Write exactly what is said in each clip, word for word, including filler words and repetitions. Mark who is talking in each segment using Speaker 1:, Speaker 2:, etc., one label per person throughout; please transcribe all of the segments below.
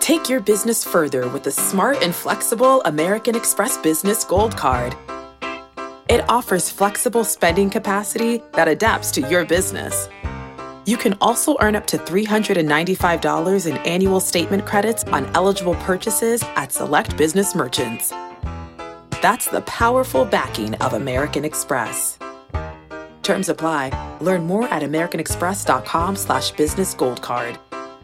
Speaker 1: Take your business further with the smart and flexible American Express Business Gold Card. It offers flexible spending capacity that adapts to your business. You can also earn up to three hundred ninety-five dollars in annual statement credits on eligible purchases at select business merchants. That's the powerful backing of American Express. Terms apply. Learn more at americanexpress.com slash business gold card.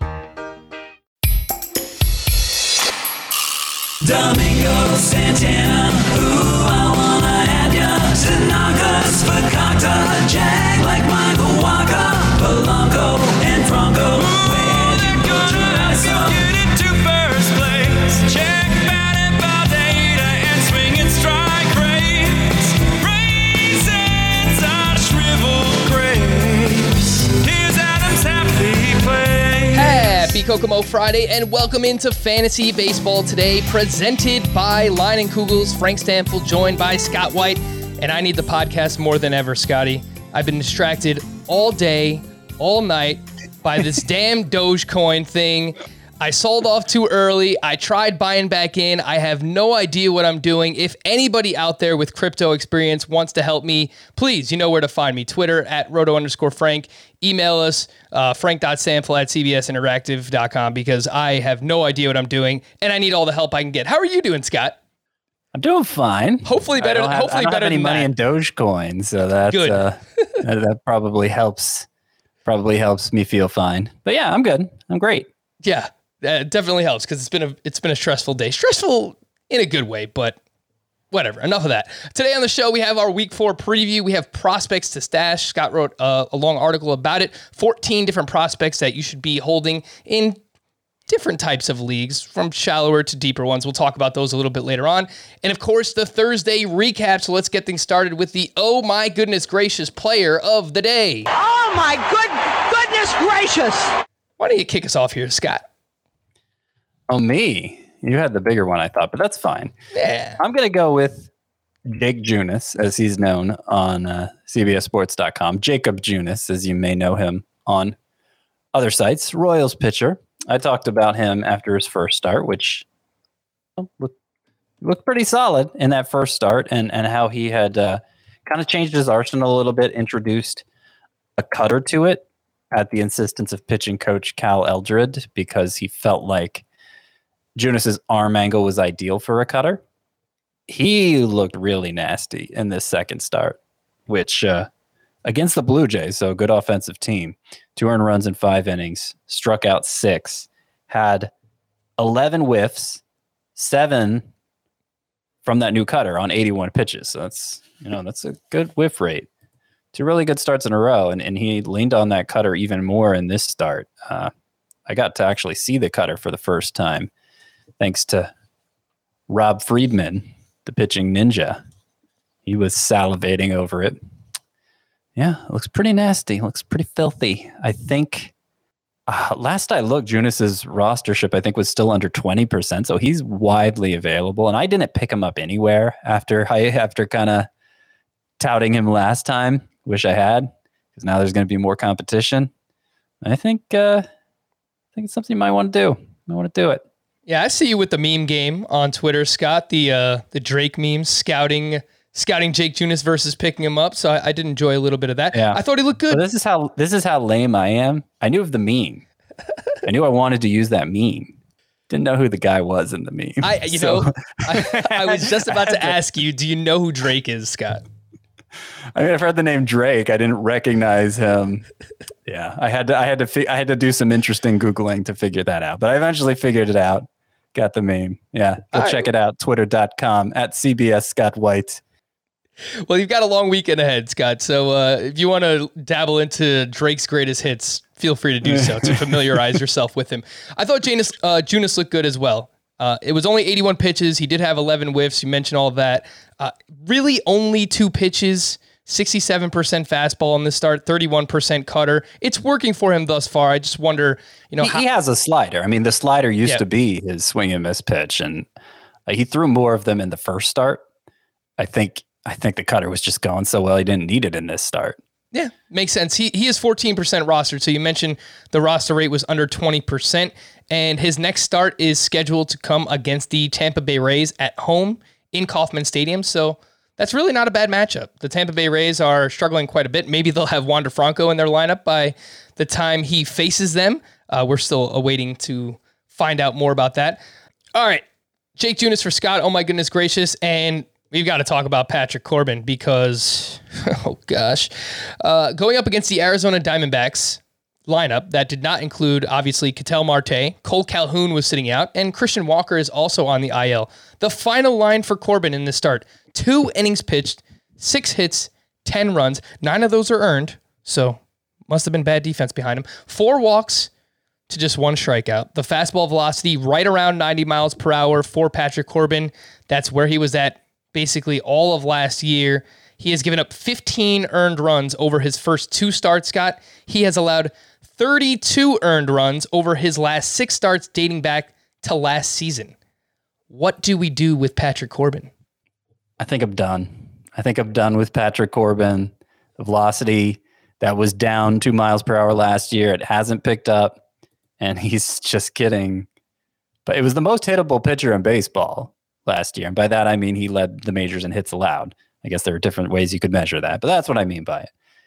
Speaker 2: Domingo Santana, ooh, I wanna have ya. Tanaka's Fakakta, Jag like Michael Waka, Polanco and Franco. Where they're gonna have to get into first place. Check Batted Valdeta and swinging strike rates. Raisins are shriveled grapes. Here's Adam's happy place.
Speaker 3: Happy Kokomo Friday and welcome into Fantasy Baseball Today, presented by Line and Kugels. Frank Stanfield joined by Scott White, and I need the podcast more than ever, Scotty. I've been distracted all day, all night by this damn Dogecoin thing. I sold off too early. I tried buying back in. I have no idea what I'm doing. If anybody out there with crypto experience wants to help me, please, you know where to find me. Twitter at roto underscore Frank. Email us, uh, frank.sample at cbsinteractive.com, because I have no idea what I'm doing and I need all the help I can get. How are you doing, Scott?
Speaker 4: I'm doing fine.
Speaker 3: Hopefully better.
Speaker 4: I don't have,
Speaker 3: hopefully
Speaker 4: I don't
Speaker 3: better
Speaker 4: have any
Speaker 3: than
Speaker 4: money
Speaker 3: that.
Speaker 4: in Dogecoin, so that's
Speaker 3: Good.
Speaker 4: uh, that, that probably helps. Probably helps me feel fine. But yeah, I'm good. I'm great.
Speaker 3: Yeah, that definitely helps because it's been a it's been a stressful day. Stressful in a good way, but whatever. Enough of that. Today on the show, we have our week four preview. We have prospects to stash. Scott wrote uh, a long article about it. fourteen different prospects that you should be holding in different types of leagues, from shallower to deeper ones. We'll talk about those a little bit later on. And of course, the Thursday recap. So let's get things started with the oh my goodness gracious player of the day.
Speaker 5: Oh my good goodness gracious!
Speaker 3: Why don't you kick us off here, Scott?
Speaker 4: Oh, me. You had the bigger one, I thought, but that's fine.
Speaker 3: Yeah.
Speaker 4: I'm going to go with Jake Junis, as he's known on uh, C B S sports dot com. Jacob Junis, as you may know him on other sites. Royals pitcher. I talked about him after his first start, which well, looked, looked pretty solid in that first start, and, and how he had uh, kind of changed his arsenal a little bit, introduced a cutter to it at the insistence of pitching coach Cal Eldred, because he felt like Junis's arm angle was ideal for a cutter. He looked really nasty in this second start, which uh, against the Blue Jays, so a good offensive team, two earned runs in five innings, struck out six, had eleven whiffs, seven from that new cutter on eighty-one pitches. So that's, you know, that's a good whiff rate. Two really good starts in a row, and, and he leaned on that cutter even more in this start. Uh, I got to actually see the cutter for the first time, thanks to Rob Friedman, the pitching ninja. He was salivating over it. Yeah, it looks pretty nasty. It looks pretty filthy. I think uh, last I looked, Junis's rostership, I think, was still under twenty percent. So he's widely available. And I didn't pick him up anywhere after I after kind of touting him last time. Wish I had, because now there's going to be more competition. I think uh, I think it's something you might want to do. I want to do it.
Speaker 3: Yeah, I see you with the meme game on Twitter, Scott. The uh, the Drake memes scouting scouting Jake Junis versus picking him up. So I, I did enjoy a little bit of that.
Speaker 4: Yeah.
Speaker 3: I thought he looked good.
Speaker 4: So this is how this is how lame I am. I knew of the meme. I knew I wanted to use that meme. Didn't know who the guy was in the meme.
Speaker 3: I you
Speaker 4: so.
Speaker 3: know I, I was just about to ask you, do you know who Drake is, Scott?
Speaker 4: I mean, I've heard the name Drake. I didn't recognize him. Yeah, I had to. I had to. Fi- I had to do some interesting googling to figure that out. But I eventually figured it out. Got the meme. Yeah, go
Speaker 3: All
Speaker 4: check
Speaker 3: right.
Speaker 4: it out. Twitter dot com at C B S Scott White.
Speaker 3: Well, you've got a long weekend ahead, Scott. So uh, if you want to dabble into Drake's greatest hits, feel free to do so to familiarize yourself with him. I thought Janus, uh, Junis looked good as well. Uh, it was only eighty-one pitches. He did have eleven whiffs. You mentioned all of that. Uh, really only two pitches, sixty-seven percent fastball in this start, thirty-one percent cutter. It's working for him thus far. I just wonder, you know,
Speaker 4: He,
Speaker 3: how,
Speaker 4: he has a slider. I mean, the slider used
Speaker 3: Yeah.
Speaker 4: to be his swing and miss pitch, and uh, he threw more of them in the first start. I think. I think the cutter was just going so well he didn't need it in this start.
Speaker 3: Yeah, makes sense. He he is fourteen percent rostered. So you mentioned the roster rate was under twenty percent, and his next start is scheduled to come against the Tampa Bay Rays at home in Kauffman Stadium. So that's really not a bad matchup. The Tampa Bay Rays are struggling quite a bit. Maybe they'll have Wander Franco in their lineup by the time he faces them. Uh, we're still awaiting to find out more about that. All right, Jake Junis for Scott. Oh my goodness gracious. And we've got to talk about Patrick Corbin because, oh gosh, uh, going up against the Arizona Diamondbacks lineup that did not include, obviously, Ketel Marte, Cole Calhoun was sitting out, and Christian Walker is also on the I L. The final line for Corbin in this start, two innings pitched, six hits, ten runs. Nine of those are earned, so must have been bad defense behind him. Four walks to just one strikeout. The fastball velocity right around ninety miles per hour for Patrick Corbin. That's where he was at basically all of last year. He has given up fifteen earned runs over his first two starts, Scott. He has allowed thirty-two earned runs over his last six starts dating back to last season. What do we do with Patrick Corbin?
Speaker 4: I think I'm done. I think I'm done with Patrick Corbin. The velocity that was down two miles per hour last year, it hasn't picked up, and he's just kidding. But it was the most hittable pitcher in baseball last year. And by that, I mean he led the majors in hits allowed. I guess there are different ways you could measure that, but that's what I mean by it.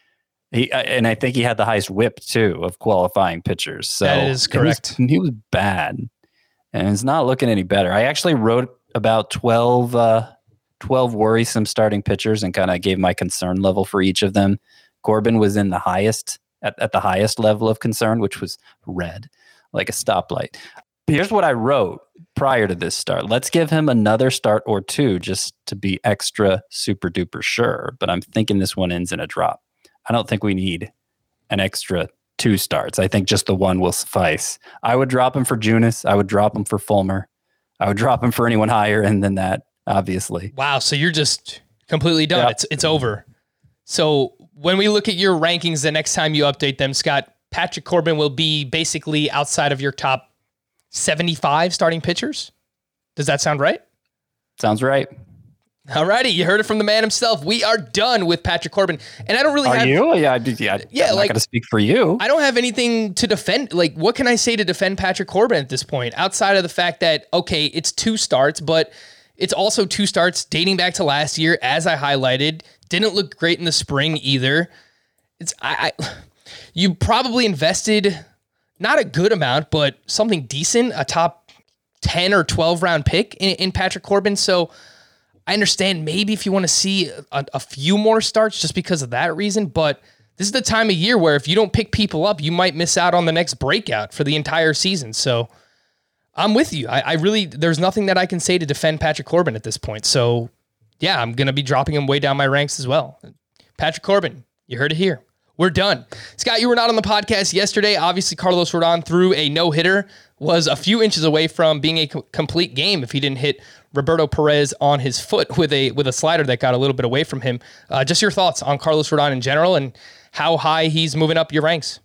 Speaker 4: He, and I think he had the highest whip too of qualifying pitchers. So
Speaker 3: that is correct.
Speaker 4: He was, he was bad, and it's not looking any better. I actually wrote about twelve, uh, twelve worrisome starting pitchers and kind of gave my concern level for each of them. Corbin was in the highest at, at the highest level of concern, which was red, like a stoplight. Here's what I wrote prior to this start. Let's give him another start or two just to be extra super duper sure. But I'm thinking this one ends in a drop. I don't think we need an extra two starts. I think just the one will suffice. I would drop him for Junis. I would drop him for Fulmer. I would drop him for anyone higher and than that, obviously.
Speaker 3: Wow, so you're just completely done. Yep. It's it's over. So when we look at your rankings the next time you update them, Scott, Patrick Corbin will be basically outside of your top seventy-five starting pitchers. Does that sound right?
Speaker 4: Sounds right.
Speaker 3: All righty, you heard it from the man himself. We are done with Patrick Corbin, and I don't really.
Speaker 4: Are
Speaker 3: have,
Speaker 4: you? Yeah, yeah.
Speaker 3: Yeah,
Speaker 4: I'm
Speaker 3: like,
Speaker 4: not going to speak for you.
Speaker 3: I don't have anything to defend. Like, what can I say to defend Patrick Corbin at this point, outside of the fact that okay, it's two starts, but it's also two starts dating back to last year, as I highlighted. Didn't look great in the spring either. It's I, I you probably invested not a good amount, but something decent, a top ten or twelve round pick in, in Patrick Corbin. So I understand maybe if you want to see a, a few more starts just because of that reason, but this is the time of year where if you don't pick people up, you might miss out on the next breakout for the entire season. So I'm with you. I, I really, there's nothing that I can say to defend Patrick Corbin at this point. So yeah, I'm going to be dropping him way down my ranks as well. Patrick Corbin, you heard it here. We're done. Scott, you were not on the podcast yesterday. Obviously, Carlos Rodon threw a no-hitter, was a few inches away from being a co- complete game if he didn't hit Roberto Perez on his foot with a with a slider that got a little bit away from him. Uh, just your thoughts on Carlos Rodon in general and how high he's moving up your ranks.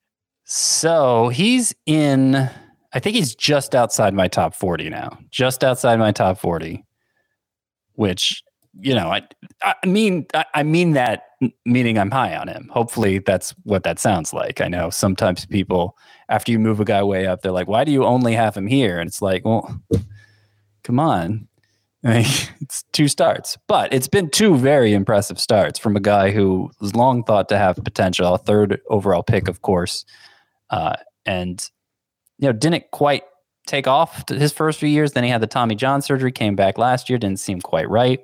Speaker 4: So he's in, I think he's just outside my top forty now. Just outside my top forty, which, you know, I I mean, I mean that meaning I'm high on him. Hopefully that's what that sounds like. I know sometimes people, after you move a guy way up, they're like, why do you only have him here? And it's like, well, come on. I mean, it's two starts. But it's been two very impressive starts from a guy who was long thought to have potential, a third overall pick, of course. Uh, and, you know, didn't quite take off his first few years. Then he had the Tommy John surgery, came back last year, didn't seem quite right.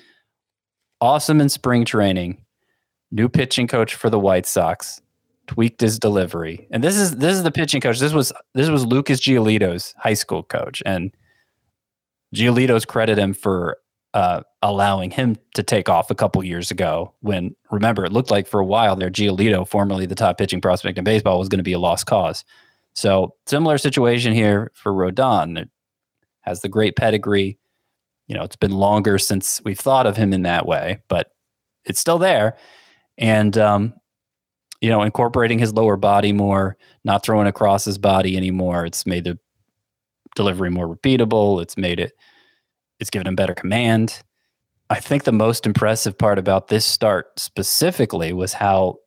Speaker 4: Awesome in spring training. New pitching coach for the White Sox, tweaked his delivery. And this is this is the pitching coach. This was this was Lucas Giolito's high school coach. And Giolito's credit him for uh, allowing him to take off a couple years ago when, remember, it looked like for a while there, Giolito, formerly the top pitching prospect in baseball, was going to be a lost cause. So similar situation here for Rodon. It has the great pedigree. You know, it's been longer since we've thought of him in that way, but it's still there. And, um, you know, incorporating his lower body more, not throwing across his body anymore. It's made the delivery more repeatable. It's made it, it's given him better command. I think the most impressive part about this start specifically was how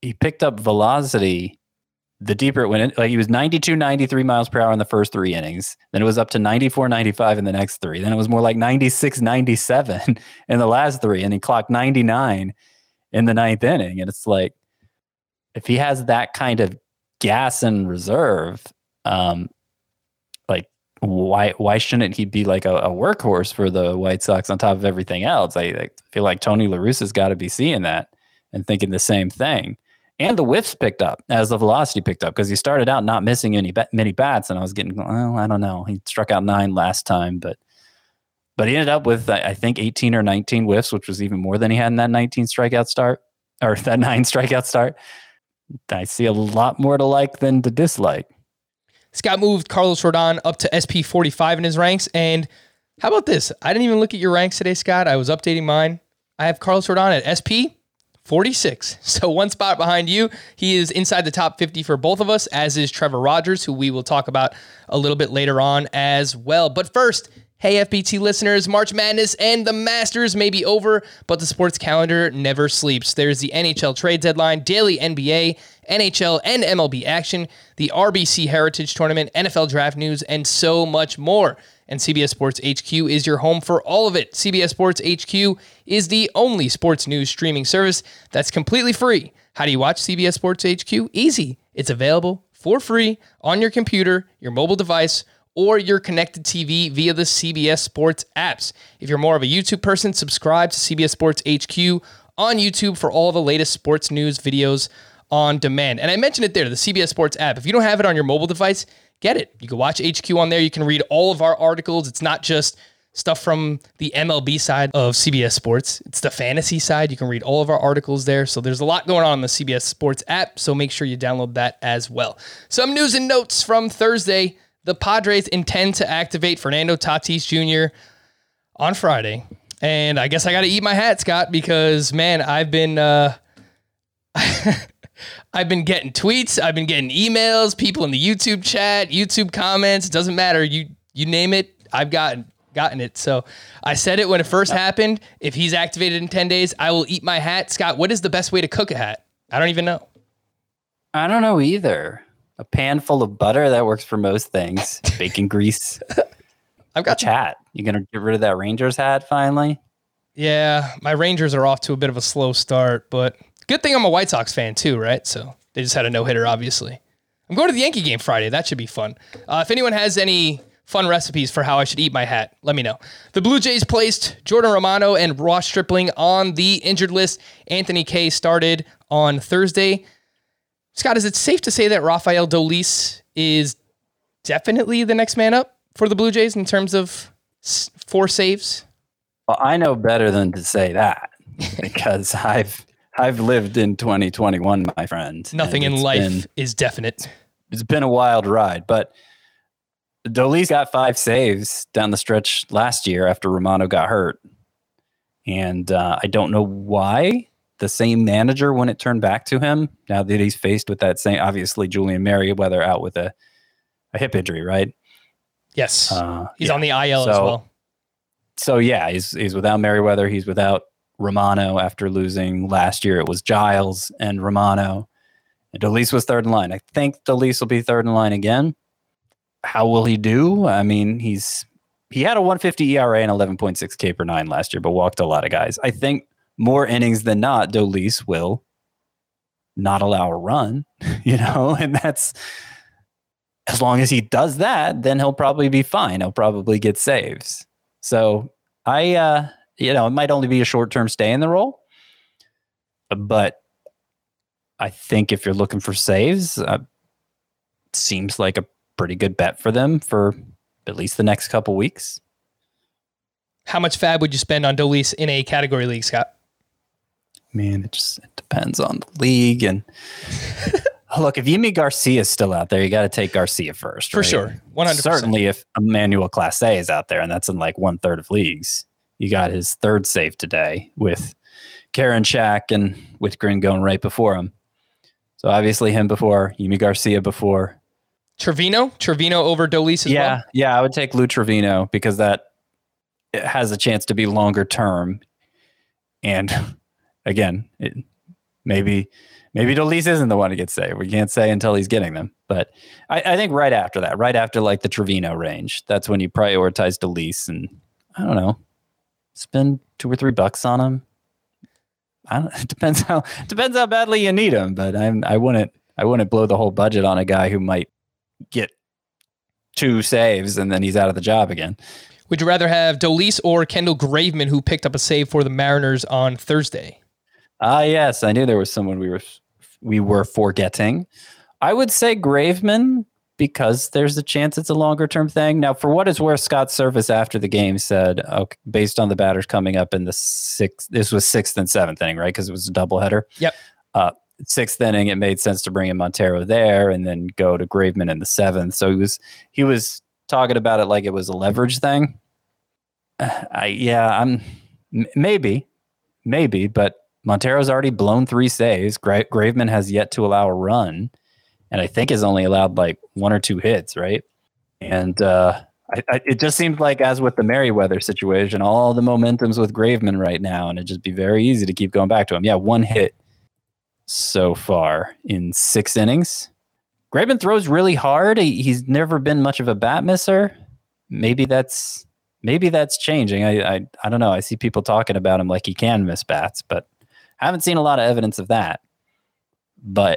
Speaker 4: he picked up velocity the deeper it went. Like he was ninety-two, ninety-three miles per hour in the first three innings. Then it was up to ninety-four, ninety-five in the next three. Then it was more like ninety-six, ninety-seven in the last three. And he clocked ninety-nine in the ninth inning. And it's like, if he has that kind of gas in reserve, um, like why why shouldn't he be like a, a workhorse for the White Sox on top of everything else? I, I feel like Tony La Russa's got to be seeing that and thinking the same thing. And the whiffs picked up as the velocity picked up because he started out not missing any ba- many bats, and I was getting, well, I don't know. He struck out nine last time, but but he ended up with I think eighteen or nineteen whiffs, which was even more than he had in that nineteen strikeout start or that nine strikeout start. I see a lot more to like than to dislike.
Speaker 3: Scott moved Carlos Rodon up to S P forty-five in his ranks, and how about this? I didn't even look at your ranks today, Scott. I was updating mine. I have Carlos Rodon at S P forty-six. So one spot behind you. He is inside the top fifty for both of us, as is Trevor Rogers, who we will talk about a little bit later on as well. But first, hey, F B T listeners, March Madness and the Masters may be over, but the sports calendar never sleeps. There's the N H L trade deadline, daily N B A, N H L and M L B action, the R B C Heritage Tournament, N F L draft news, and so much more. And C B S Sports H Q is your home for all of it. C B S Sports H Q is the only sports news streaming service that's completely free. How do you watch C B S Sports H Q? Easy. It's available for free on your computer, your mobile device, or your connected T V via the C B S Sports apps. If you're more of a YouTube person, subscribe to C B S Sports H Q on YouTube for all the latest sports news videos on demand. And I mentioned it there, the C B S Sports app. If you don't have it on your mobile device, get it. You can watch H Q on there. You can read all of our articles. It's not just stuff from the M L B side of C B S Sports. It's the fantasy side. You can read all of our articles there. So there's a lot going on in the C B S Sports app. So make sure you download that as well. Some news and notes from Thursday. The Padres intend to activate Fernando Tatis Junior on Friday. And I guess I got to eat my hat, Scott, because, man, I've been... Uh, I've been getting tweets. I've been getting emails, people in the YouTube chat, YouTube comments. It doesn't matter. You you name it, I've gotten gotten it. So I said it when it first happened. If he's activated in ten days, I will eat my hat. Scott, what is the best way to cook a hat? I don't even know.
Speaker 4: I don't know either. A pan full of butter, that works for most things. Bacon grease.
Speaker 3: I've got
Speaker 4: Which hat. You going to get rid of that Rangers hat finally?
Speaker 3: Yeah, my Rangers are off to a bit of a slow start, but good thing I'm a White Sox fan too, right? So they just had a no-hitter, obviously. I'm going to the Yankee game Friday. That should be fun. Uh, if anyone has any fun recipes for how I should eat my hat, let me know. The Blue Jays placed Jordan Romano and Ross Stripling on the injured list. Anthony Kay started on Thursday. Scott, is it safe to say that Rafael Dolis is definitely the next man up for the Blue Jays in terms of s- four saves?
Speaker 4: Well, I know better than to say that because I've I've lived in twenty twenty-one, my friend.
Speaker 3: Nothing in life
Speaker 4: been,
Speaker 3: is definite.
Speaker 4: It's been a wild ride, but Dolis got five saves down the stretch last year after Romano got hurt. And uh, I don't know why the same manager wouldn't turn back to him now that he's faced with that same, obviously Julian Merriweather out with a, a hip injury, right?
Speaker 3: Yes.
Speaker 4: Uh,
Speaker 3: he's
Speaker 4: yeah.
Speaker 3: on the I L
Speaker 4: so,
Speaker 3: as well.
Speaker 4: So yeah, he's he's without Merriweather. He's without Romano after losing last year. It was Giles and Romano. And Dolis was third in line. I think Dolis will be third in line again. How will he do? I mean, he's he had a one fifty E R A and eleven point six K per nine last year, but walked a lot of guys. I think more innings than not, Dolis will not allow a run, you know, and that's as long as he does that, then he'll probably be fine. He'll probably get saves. So I, uh, you know, it might only be a short-term stay in the role, but I think if you're looking for saves, uh, it seems like a pretty good bet for them for at least the next couple weeks.
Speaker 3: How much fab would you spend on Dolis in a category league, Scott?
Speaker 4: Man, it just it depends on the league. And look, if Yimi Garcia is still out there, you got to take Garcia first.
Speaker 3: For
Speaker 4: right?
Speaker 3: sure. one hundred percent.
Speaker 4: Certainly if Emmanuel Clase is out there, and that's in like one third of leagues. You got his third save today with Karen Shack and Whitgren going right before him. So obviously him before, Yimi Garcia before.
Speaker 3: Trevino? Trevino over Dolis as
Speaker 4: yeah,
Speaker 3: well?
Speaker 4: Yeah, I would take Lou Trevino because that it has a chance to be longer term. And again, it, maybe maybe Dolis isn't the one to get saved. We can't say until he's getting them. But I, I think right after that, right after like the Trevino range, that's when you prioritize Dolis and I don't know, spend two or three bucks on him. I don't. It depends how depends how badly you need him. But I'm I wouldn't I wouldn't blow the whole budget on a guy who might get two saves and then he's out of the job again.
Speaker 3: Would you rather have Dolis or Kendall Graveman, who picked up a save for the Mariners on Thursday?
Speaker 4: Ah, yes, I knew there was someone we were we were forgetting. I would say Graveman because there's a chance it's a longer term thing. Now, for what it's worth, Scott Service after the game said, okay, based on the batters coming up in the sixth, this was sixth and seventh inning, right? Because it was a doubleheader.
Speaker 3: Yep.
Speaker 4: Uh, sixth inning, it made sense to bring in Montero there and then go to Graveman in the seventh. So he was he was talking about it like it was a leverage thing. Uh, I yeah, I'm m- maybe, maybe, but Montero's already blown three saves. Gra- Graveman has yet to allow a run, and I think has only allowed like one or two hits, right? And uh, I, I, it just seems like, as with the Merriweather situation, all the momentum's with Graveman right now, and it'd just be very easy to keep going back to him. Yeah, one hit so far in six innings. Graveman throws really hard. He, he's never been much of a bat misser. Maybe that's maybe that's changing. I, I I don't know. I see people talking about him like he can miss bats, but I haven't seen a lot of evidence of that. But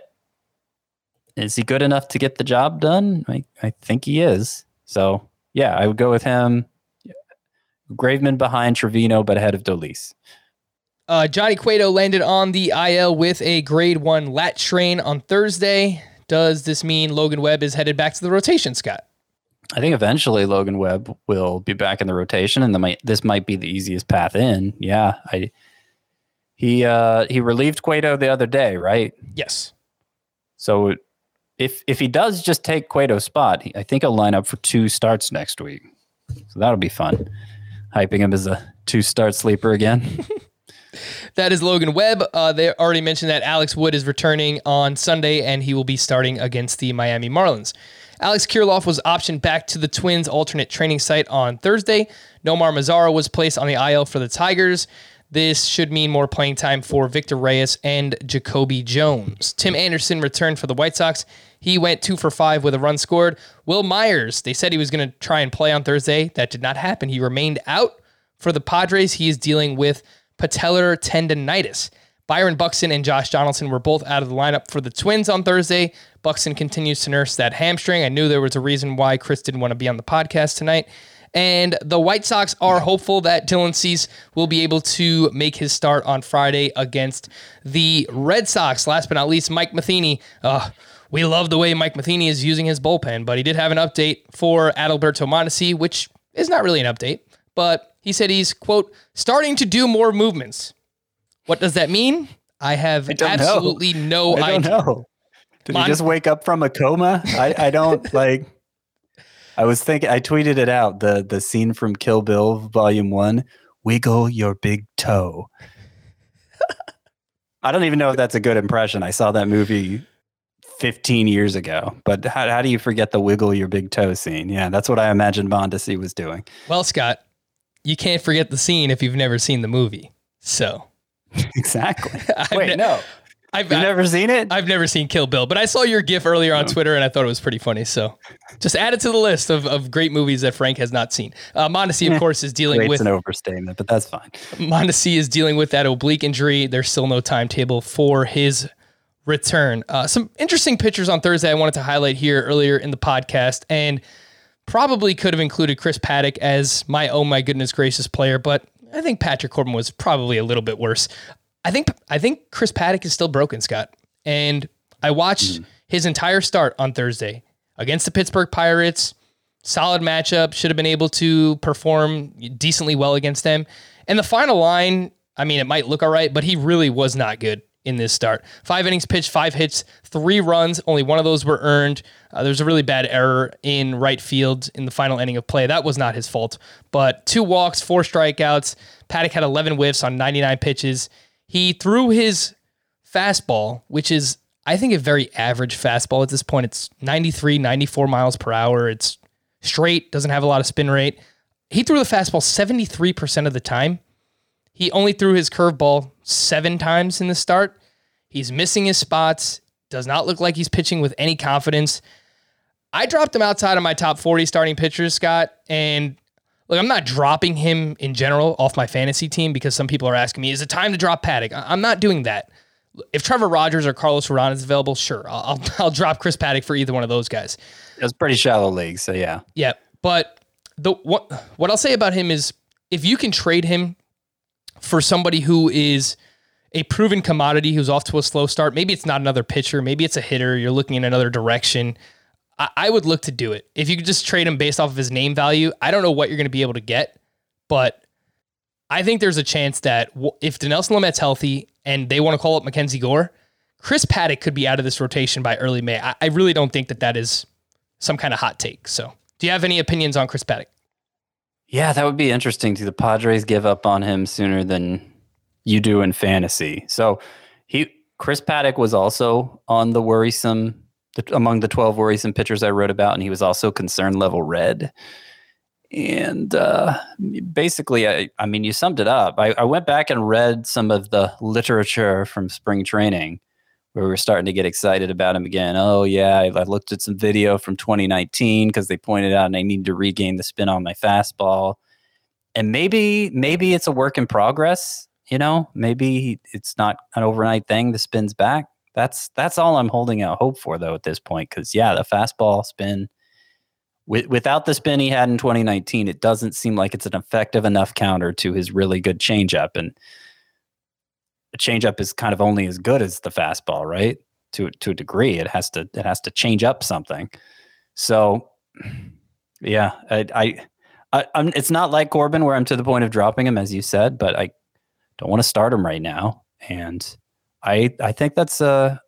Speaker 4: is he good enough to get the job done? I, I think he is. So, yeah, I would go with him. Graveman behind Trevino, but ahead of Dolis.
Speaker 3: Uh, Johnny Cueto landed on the I L with a grade one lat strain on Thursday. Does this mean Logan Webb is headed back to the rotation, Scott?
Speaker 4: I think eventually Logan Webb will be back in the rotation, and the might, this might be the easiest path in. Yeah, I he uh, he relieved Cueto the other day, right?
Speaker 3: Yes.
Speaker 4: So if if he does just take Cueto's spot, I think he'll line up for two starts next week. So that'll be fun. Hyping him as a two-start sleeper again.
Speaker 3: That is Logan Webb. Uh, they already mentioned that Alex Wood is returning on Sunday, and he will be starting against the Miami Marlins. Alex Kirilloff was optioned back to the Twins' alternate training site on Thursday. Nomar Mazara was placed on the I L for the Tigers. This should mean more playing time for Victor Reyes and Jacoby Jones. Tim Anderson returned for the White Sox. He went two for five with a run scored. Will Myers, they said he was going to try and play on Thursday. That did not happen. He remained out. For the Padres, he is dealing with patellar tendonitis. Byron Buxton and Josh Donaldson were both out of the lineup for the Twins on Thursday. Buxton continues to nurse that hamstring. I knew there was a reason why Chris didn't want to be on the podcast tonight. And the White Sox are hopeful that Dylan Cease will be able to make his start on Friday against the Red Sox. Last but not least, Mike Matheny. Uh, we love the way Mike Matheny is using his bullpen, but he did have an update for Adalberto Mondesi, which is not really an update, but he said he's, quote, starting to do more movements. What does that mean? I have I absolutely
Speaker 4: know.
Speaker 3: no
Speaker 4: I don't
Speaker 3: idea.
Speaker 4: know. Did
Speaker 3: Mon-
Speaker 4: he just wake up from a coma? I, I don't like. I was thinking. I tweeted it out. The the scene from Kill Bill Volume One. Wiggle your big toe. I don't even know if that's a good impression. I saw that movie fifteen years ago. But how how do you forget the wiggle your big toe scene? Yeah, that's what I imagined Mondesi was doing.
Speaker 3: Well, Scott, you can't forget the scene if you've never seen the movie. So.
Speaker 4: Exactly.
Speaker 3: Wait,
Speaker 4: ne- no.
Speaker 3: I've
Speaker 4: You've never seen it?
Speaker 3: I've never seen Kill Bill, but I saw your GIF earlier on no. Twitter, and I thought it was pretty funny. So just add it to the list of, of great movies that Frank has not seen. Uh, Mondesi, of course, is dealing
Speaker 4: Great's
Speaker 3: with...
Speaker 4: an overstatement, but that's fine.
Speaker 3: Mondesi is dealing with that oblique injury. There's still no timetable for his return. Uh, some interesting pictures on Thursday I wanted to highlight here earlier in the podcast, and probably could have included Chris Paddack as my oh my goodness gracious player, but I think Patrick Corbin was probably a little bit worse. I think I think Chris Paddack is still broken, Scott. And I watched mm. his entire start on Thursday against the Pittsburgh Pirates. Solid matchup. Should have been able to perform decently well against them. And the final line, I mean, it might look all right, but he really was not good in this start. Five innings pitched, five hits, three runs. Only one of those were earned. Uh, there's a really bad error in right field in the final inning of play. That was not his fault. But two walks, four strikeouts. Paddack had eleven whiffs on ninety-nine pitches. He threw his fastball, which is, I think, a very average fastball at this point. It's ninety-three, ninety-four miles per hour. It's straight, doesn't have a lot of spin rate. He threw the fastball seventy-three percent of the time. He only threw his curveball seven times in the start. He's missing his spots. Does not look like he's pitching with any confidence. I dropped him outside of my top forty starting pitchers, Scott. And look, I'm not dropping him in general off my fantasy team because some people are asking me, is it time to drop Paddock? I'm not doing that. If Trevor Rogers or Carlos Rodon is available, sure, I'll, I'll drop Chris Paddock for either one of those guys.
Speaker 4: It was pretty shallow league, so yeah.
Speaker 3: Yeah, but the what what I'll say about him is if you can trade him for somebody who is a proven commodity who's off to a slow start, maybe it's not another pitcher, maybe it's a hitter, you're looking in another direction, I, I would look to do it. If you could just trade him based off of his name value, I don't know what you're going to be able to get, but I think there's a chance that if Dinelson Lamet's healthy and they want to call up Mackenzie Gore, Chris Paddock could be out of this rotation by early May. I, I really don't think that that is some kind of hot take. So do you have any opinions on Chris Paddock?
Speaker 4: Yeah, that would be interesting. Do the Padres give up on him sooner than you do in fantasy? So he, Chris Paddock was also on the worrisome, the, among the twelve worrisome pitchers I wrote about, and he was also concern level red. And uh, basically, I, I mean, you summed it up. I, I went back and read some of the literature from spring training where we were starting to get excited about him again. Oh, yeah, I, I looked at some video from twenty nineteen because they pointed out I need to regain the spin on my fastball. And maybe maybe it's a work in progress. You know, maybe it's not an overnight thing. The spin's back. That's that's all I'm holding out hope for, though, at this point, because, yeah, the fastball spin, with, without the spin he had in twenty nineteen, it doesn't seem like it's an effective enough counter to his really good changeup. And the changeup is kind of only as good as the fastball, right? To to a degree, it has to it has to change up something. So, yeah, I, I, I I'm, it's not like Corbin where I'm to the point of dropping him, as you said, but I don't want to start him right now. And I I think that's uh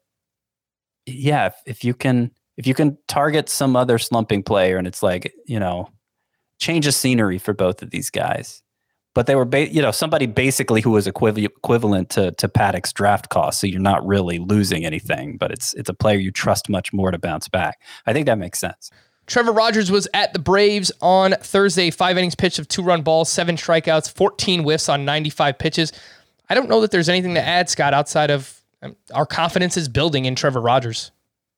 Speaker 4: yeah, if, if you can if you can target some other slumping player, and it's like, you know, change of scenery for both of these guys. But they were, ba- you know, somebody basically who was equiv- equivalent to to Paddock's draft cost, so you're not really losing anything, but it's it's a player you trust much more to bounce back. I think that makes sense.
Speaker 3: Trevor Rogers was at the Braves on Thursday, five innings pitched of two-run balls, seven strikeouts, fourteen whiffs on ninety-five pitches. I don't know that there's anything to add, Scott, outside of um, our confidence is building in Trevor Rogers.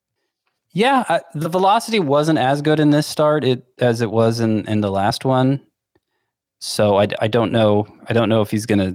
Speaker 4: Yeah, I, the velocity wasn't as good in this start it, as it was in, in the last one. So I, I don't know. I don't know if he's going to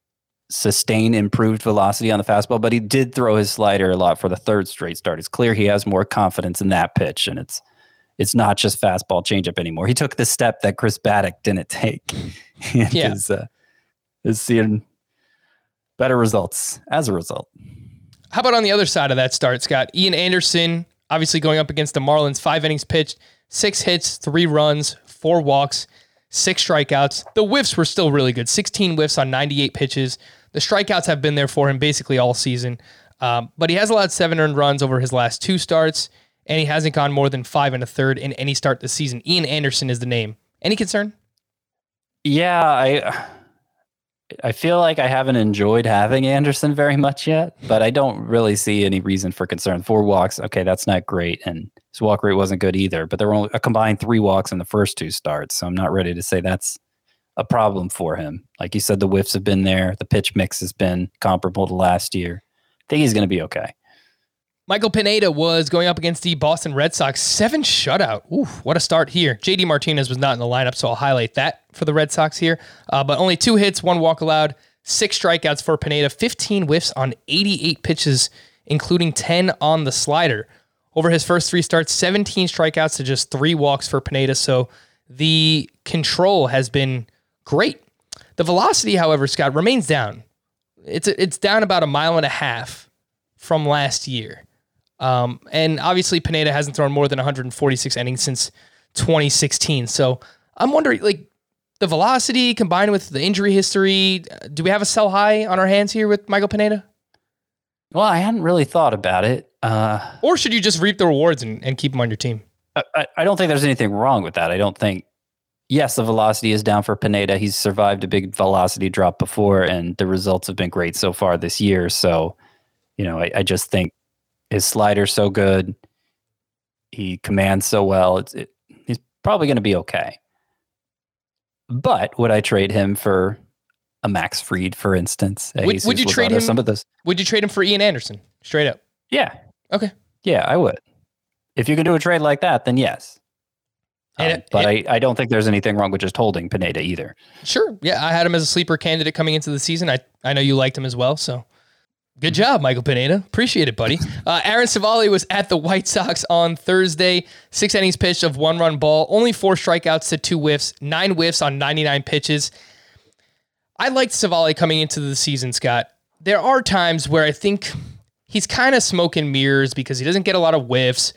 Speaker 4: sustain improved velocity on the fastball, but he did throw his slider a lot for the third straight start. It's clear he has more confidence in that pitch, and it's it's not just fastball changeup anymore. He took the step that Chris Paddock didn't take. and
Speaker 3: yeah,
Speaker 4: is, uh, is seeing better results as a result.
Speaker 3: How about on the other side of that start, Scott? Ian Anderson, obviously going up against the Marlins, five innings pitched, six hits, three runs, four walks, six strikeouts. The whiffs were still really good. sixteen whiffs on ninety-eight pitches. The strikeouts have been there for him basically all season. Um, but he has allowed seven earned runs over his last two starts, and he hasn't gone more than five and a third in any start this season. Ian Anderson is the name. Any concern?
Speaker 4: Yeah, I I feel like I haven't enjoyed having Anderson very much yet, but I don't really see any reason for concern. Four walks, okay, that's not great, and his walk rate wasn't good either, but there were only a combined three walks in the first two starts, so I'm not ready to say that's a problem for him. Like you said, the whiffs have been there. The pitch mix has been comparable to last year. I think he's going to be okay.
Speaker 3: Michael Pineda was going up against the Boston Red Sox. Seven shutout. Ooh, what a start here. J D Martinez was not in the lineup, so I'll highlight that for the Red Sox here. Uh, but only two hits, one walk allowed, six strikeouts for Pineda, fifteen whiffs on eighty-eight pitches, including ten on the slider. Over his first three starts, seventeen strikeouts to just three walks for Pineda, so the control has been great. The velocity, however, Scott, remains down. It's it's down about a mile and a half from last year. Um, and obviously Pineda hasn't thrown more than one hundred forty-six innings since twenty sixteen. So I'm wondering, like, the velocity combined with the injury history, do we have a sell high on our hands here with Michael Pineda?
Speaker 4: Well, I hadn't really thought about it. Uh,
Speaker 3: or should you just reap the rewards and, and keep him on your team?
Speaker 4: I, I don't think there's anything wrong with that. I don't think, yes, the velocity is down for Pineda. He's survived a big velocity drop before, and the results have been great so far this year. So, you know, I, I just think his slider's so good. He commands so well. It's it, he's probably going to be okay. But would I trade him for a Max Fried, for instance.
Speaker 3: Would,
Speaker 4: Jesus
Speaker 3: would you trade
Speaker 4: Lozada,
Speaker 3: him?
Speaker 4: Some of those.
Speaker 3: Would you trade him for Ian Anderson? Straight up.
Speaker 4: Yeah.
Speaker 3: Okay.
Speaker 4: Yeah, I would. If you can do a trade like that, then yes. Um,
Speaker 3: And-
Speaker 4: but
Speaker 3: and-
Speaker 4: I, I don't think there's anything wrong with just holding Pineda either.
Speaker 3: Sure. Yeah, I had him as a sleeper candidate coming into the season. I, I know you liked him as well, so good job, Michael Pineda. Appreciate it, buddy. Uh, Aaron Savali was at the White Sox on Thursday. Six innings pitched of one-run ball, only four strikeouts to two whiffs, nine whiffs on ninety-nine pitches. I liked Savali coming into the season, Scott. There are times where I think he's kind of smoke and mirrors because he doesn't get a lot of whiffs.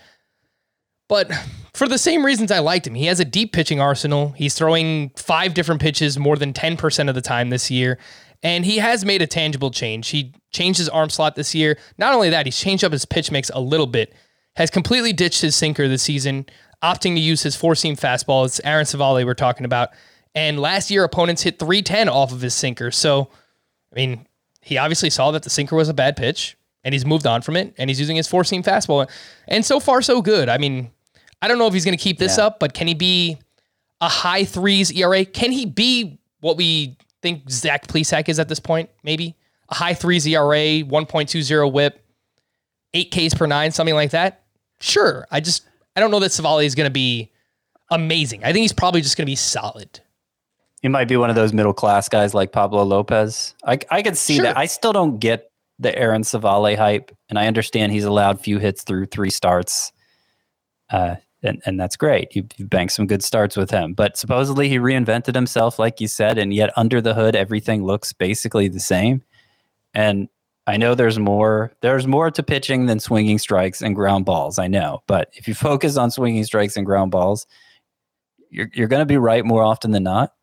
Speaker 3: But for the same reasons I liked him, he has a deep pitching arsenal. He's throwing five different pitches more than ten percent of the time this year. And he has made a tangible change. He changed his arm slot this year. Not only that, he's changed up his pitch mix a little bit. Has completely ditched his sinker this season, opting to use his four-seam fastball. It's Aaron Savali we're talking about. And last year, opponents hit three ten off of his sinker. So, I mean, he obviously saw that the sinker was a bad pitch, and he's moved on from it, and he's using his four-seam fastball. And so far, so good. I mean, I don't know if he's going to keep this
Speaker 4: Yeah.
Speaker 3: up, but can he be a high threes E R A? Can he be what we think Zach Plesac is at this point? Maybe a high threes E R A, one point two oh whip, eight Ks per nine, something like that. Sure. I just, I don't know that Savali is going to be amazing. I think he's probably just going to be solid.
Speaker 4: He might be one of those middle class guys like Pablo Lopez. I I could see
Speaker 3: Sure.
Speaker 4: that. I still don't get the Aaron Savali hype, and I understand he's allowed few hits through three starts, uh, and and that's great. You, you banked some good starts with him, but supposedly he reinvented himself, like you said, and yet under the hood, everything looks basically the same. And I know there's more. There's more to pitching than swinging strikes and ground balls. I know, but if you focus on swinging strikes and ground balls, you're you're going to be right more often than not.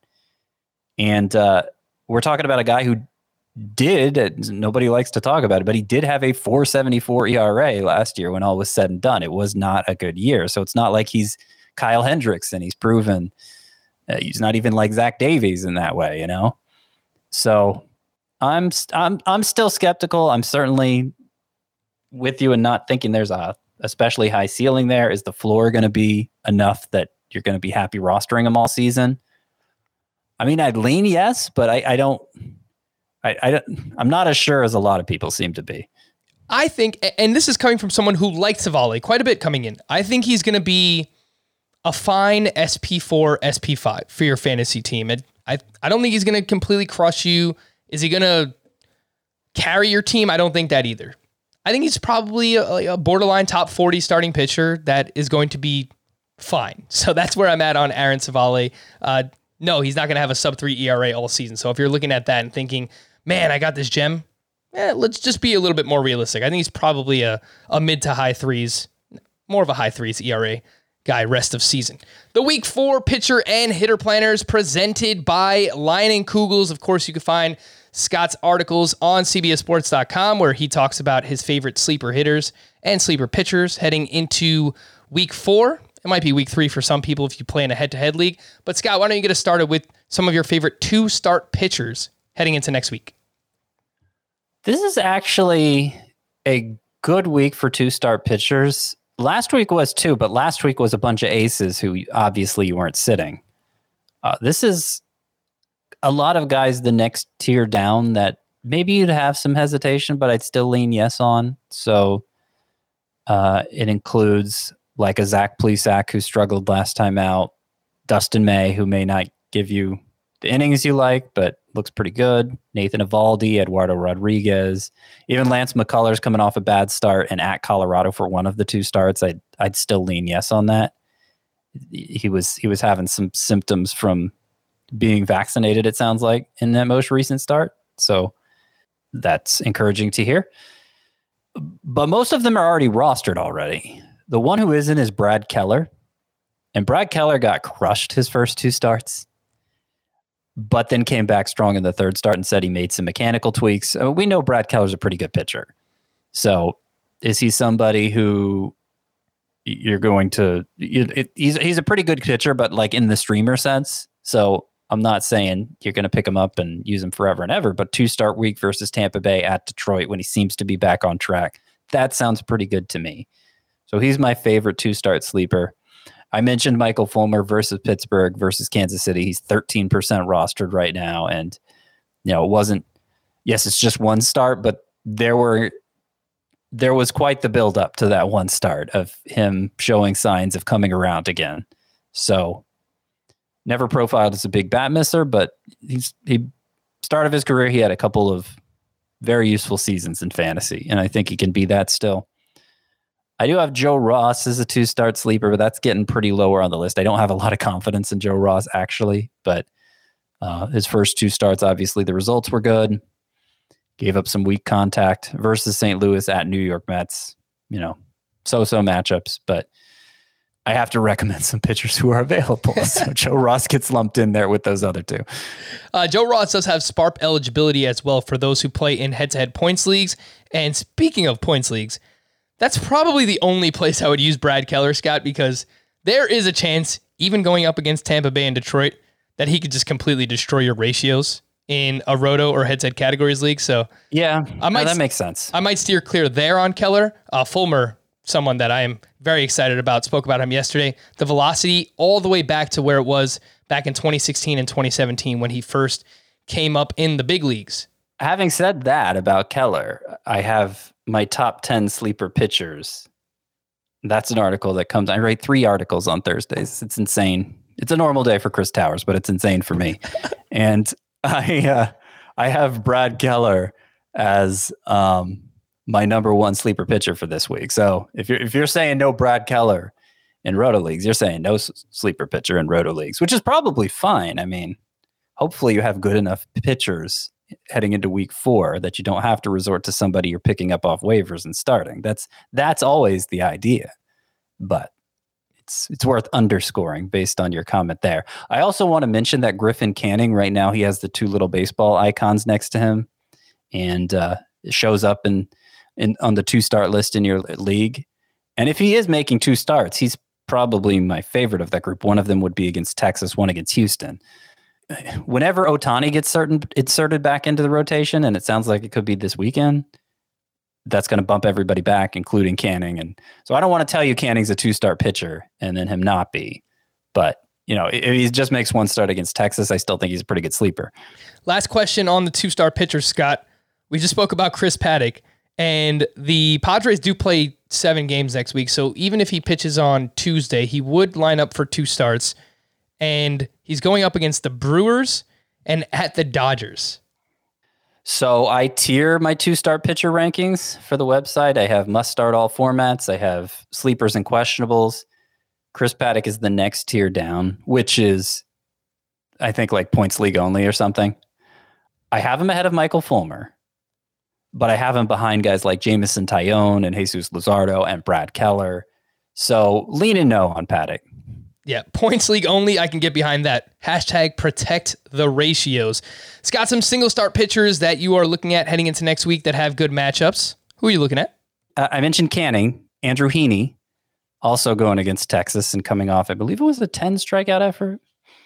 Speaker 4: And uh, we're talking about a guy who did, uh, nobody likes to talk about it, but he did have a four seventy-four E R A last year when all was said and done. It was not a good year. So it's not like he's Kyle Hendricks and he's proven uh, he's not even like Zach Davies in that way, you know? So I'm, I'm, I'm still skeptical. I'm certainly with you in not thinking there's a especially high ceiling there. Is the floor going to be enough that you're going to be happy rostering him all season? I mean, I'd lean yes, but I, I don't, I, I don't, I'm not as sure as a lot of people seem to be.
Speaker 3: I think, and this is coming from someone who liked Savali quite a bit coming in. I think he's going to be a fine S P four, S P five for your fantasy team. And I, I don't think he's going to completely crush you. Is he going to carry your team? I don't think that either. I think he's probably a, a borderline top forty starting pitcher that is going to be fine. So that's where I'm at on Aaron Savali. Uh, No, he's not going to have a sub three E R A all season. So if you're looking at that and thinking, man, I got this gem, eh, let's just be a little bit more realistic. I think he's probably a, a mid to high threes, more of a high threes E R A guy rest of season. The week four pitcher and hitter planners presented by Line and Kugels. Of course, you can find Scott's articles on C B S Sports dot com where he talks about his favorite sleeper hitters and sleeper pitchers heading into week four. It might be week three for some people if you play in a head-to-head league. But Scott, why don't you get us started with some of your favorite two-start pitchers heading into next week?
Speaker 4: This is actually a good week for two-start pitchers. Last week was too, but last week was a bunch of aces who obviously you weren't sitting. Uh, this is a lot of guys the next tier down that maybe you'd have some hesitation, but I'd still lean yes on. So uh, it includes like a Zach Plesac who struggled last time out, Dustin May, who may not give you the innings you like, but looks pretty good, Nathan Eovaldi, Eduardo Rodriguez, even Lance McCullers coming off a bad start and at Colorado for one of the two starts. I'd, I'd still lean yes on that. He was, he was having some symptoms from being vaccinated, it sounds like, in that most recent start. So that's encouraging to hear. But most of them are already rostered already. The one who isn't is Brad Keller. And Brad Keller got crushed his first two starts, but then came back strong in the third start and said he made some mechanical tweaks. Uh, we know Brad Keller's a pretty good pitcher. So is he somebody who you're going to... You, it, he's, he's a pretty good pitcher, but like in the streamer sense. So I'm not saying you're going to pick him up and use him forever and ever, but two-start week versus Tampa Bay at Detroit when he seems to be back on track, that sounds pretty good to me. So he's my favorite two-start sleeper. I mentioned Michael Fulmer versus Pittsburgh versus Kansas City. He's thirteen percent rostered right now, and you know, it wasn't, yes, it's just one start, but there were, there was quite the build up to that one start of him showing signs of coming around again. So never profiled as a big bat misser, but he's, he start of his career, he had a couple of very useful seasons in fantasy, and I think he can be that still. I do have Joe Ross as a two-start sleeper, but that's getting pretty lower on the list. I don't have a lot of confidence in Joe Ross, actually, but uh, his first two starts, obviously, the results were good. Gave up some weak contact versus Saint Louis at New York Mets. You know, so-so matchups, but I have to recommend some pitchers who are available. So Joe Ross gets lumped in there with those other two.
Speaker 3: Uh, Joe Ross does have SPARP eligibility as well for those who play in head-to-head points leagues. And speaking of points leagues, that's probably the only place I would use Brad Keller, Scott, because there is a chance, even going up against Tampa Bay and Detroit, that he could just completely destroy your ratios in a roto or head-to-head categories league. So
Speaker 4: yeah,
Speaker 3: I might,
Speaker 4: no, that makes sense.
Speaker 3: I might steer clear there on Keller. Uh, Fulmer, someone that I am very excited about, spoke about him yesterday. The velocity all the way back to where it was back in twenty sixteen and twenty seventeen when he first came up in the big leagues.
Speaker 4: Having said that about Keller, I have my top ten sleeper pitchers. That's an article that comes, I write three articles on Thursdays. It's insane. It's a normal day for Chris Towers, but it's insane for me. And I, uh, I have Brad Keller as, um, my number one sleeper pitcher for this week. So if you're, if you're saying no Brad Keller in roto leagues, you're saying no s- sleeper pitcher in roto leagues, which is probably fine. I mean, hopefully you have good enough pitchers heading into week four that you don't have to resort to somebody you're picking up off waivers and starting. That's, that's always the idea, but it's, it's worth underscoring based on your comment there. I also want to mention that Griffin Canning right now, he has the two little baseball icons next to him, and uh, it shows up in, in on the two start list in your league. And if he is making two starts, he's probably my favorite of that group. One of them would be against Texas, one against Houston. Whenever Ohtani gets certain inserted back into the rotation, and it sounds like it could be this weekend, that's going to bump everybody back, including Canning. And so I don't want to tell you Canning's a two-start pitcher and then him not be. But, you know, if he just makes one start against Texas, I still think he's a pretty good sleeper.
Speaker 3: Last question on the two-star pitchers, Scott. We just spoke about Chris Paddock, and the Padres do play seven games next week. So even if he pitches on Tuesday, he would line up for two starts. And he's going up against the Brewers and at the Dodgers.
Speaker 4: So I tier my two-start pitcher rankings for the website. I have must-start all formats. I have sleepers and questionables. Chris Paddock is the next tier down, which is, I think, like points league only or something. I have him ahead of Michael Fulmer, but I have him behind guys like Jameson Taillon and Jesus Luzardo and Brad Keller. So lean in no on Paddock.
Speaker 3: Yeah, points league only. I can get behind that. Hashtag protect the ratios. It's got some single start pitchers that you are looking at heading into next week that have good matchups. Who are you looking at?
Speaker 4: Uh, I mentioned Canning, Andrew Heaney, also going against Texas and coming off, I believe it was a ten strikeout effort.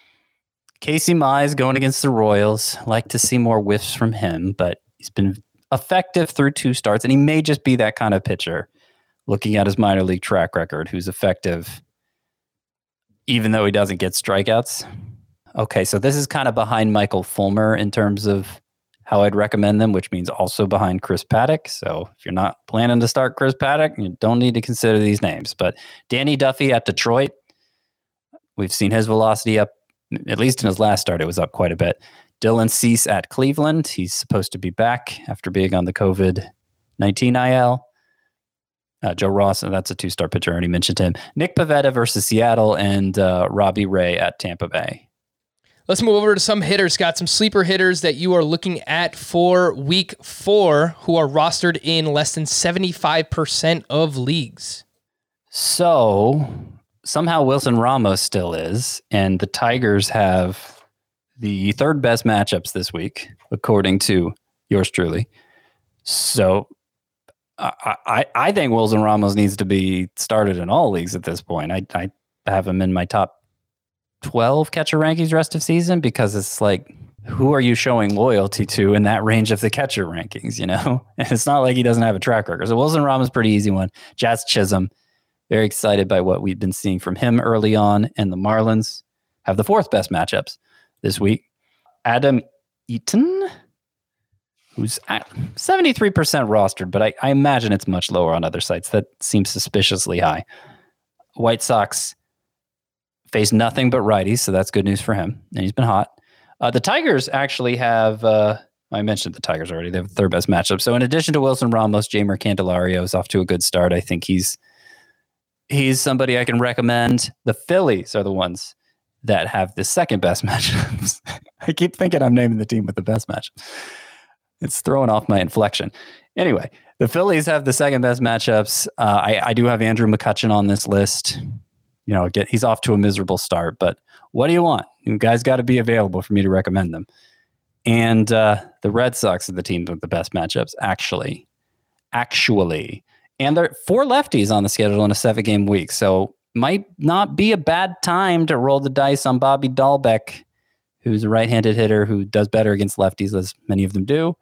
Speaker 4: Casey Mize going against the Royals. Like to see more whiffs from him, but he's been effective through two starts, and he may just be that kind of pitcher, looking at his minor league track record, who's effective even though he doesn't get strikeouts. Okay, so this is kind of behind Michael Fulmer in terms of how I'd recommend them, which means also behind Chris Paddock. So if you're not planning to start Chris Paddock, you don't need to consider these names. But Danny Duffy at Detroit, we've seen his velocity up, at least in his last start, it was up quite a bit. Dylan Cease at Cleveland, he's supposed to be back after being on the covid nineteen I L. Uh, Joe Ross, and that's a two-star pitcher. I already mentioned him. Nick Pivetta versus Seattle, and uh, Robbie Ray at Tampa Bay.
Speaker 3: Let's move over to some hitters. Got some sleeper hitters that you are looking at for week four who are rostered in less than seventy-five percent of leagues.
Speaker 4: So somehow Wilson Ramos still is, and the Tigers have the third best matchups this week, according to yours truly. So I, I, I think Wilson Ramos needs to be started in all leagues at this point. I, I have him in my top twelve catcher rankings rest of season, because it's like, who are you showing loyalty to in that range of the catcher rankings, you know? And it's not like he doesn't have a track record. So Wilson Ramos, pretty easy one. Jazz Chisholm, very excited by what we've been seeing from him early on. And the Marlins have the fourth best matchups this week. Adam Eaton who's at seventy-three percent rostered, but I, I imagine it's much lower on other sites. That seems suspiciously high. White Sox face nothing but righties, so that's good news for him, and he's been hot. Uh, the Tigers actually have, uh, I mentioned the Tigers already, they have the third best matchup. So in addition to Wilson Ramos, Jeimer Candelario is off to a good start. I think he's he's somebody I can recommend. The Phillies are the ones that have the second best matchups. I keep thinking I'm naming the team with the best match. It's throwing off my inflection. Anyway, the Phillies have the second best matchups. Uh, I, I do have Andrew McCutchen on this list. You know, get he's off to a miserable start, but what do you want? You guys got to be available for me to recommend them. And uh, the Red Sox are the team with the best matchups, actually. Actually. And there are four lefties on the schedule in a seven-game week, so might not be a bad time to roll the dice on Bobby Dahlbeck, who's a right-handed hitter who does better against lefties, as many of them do.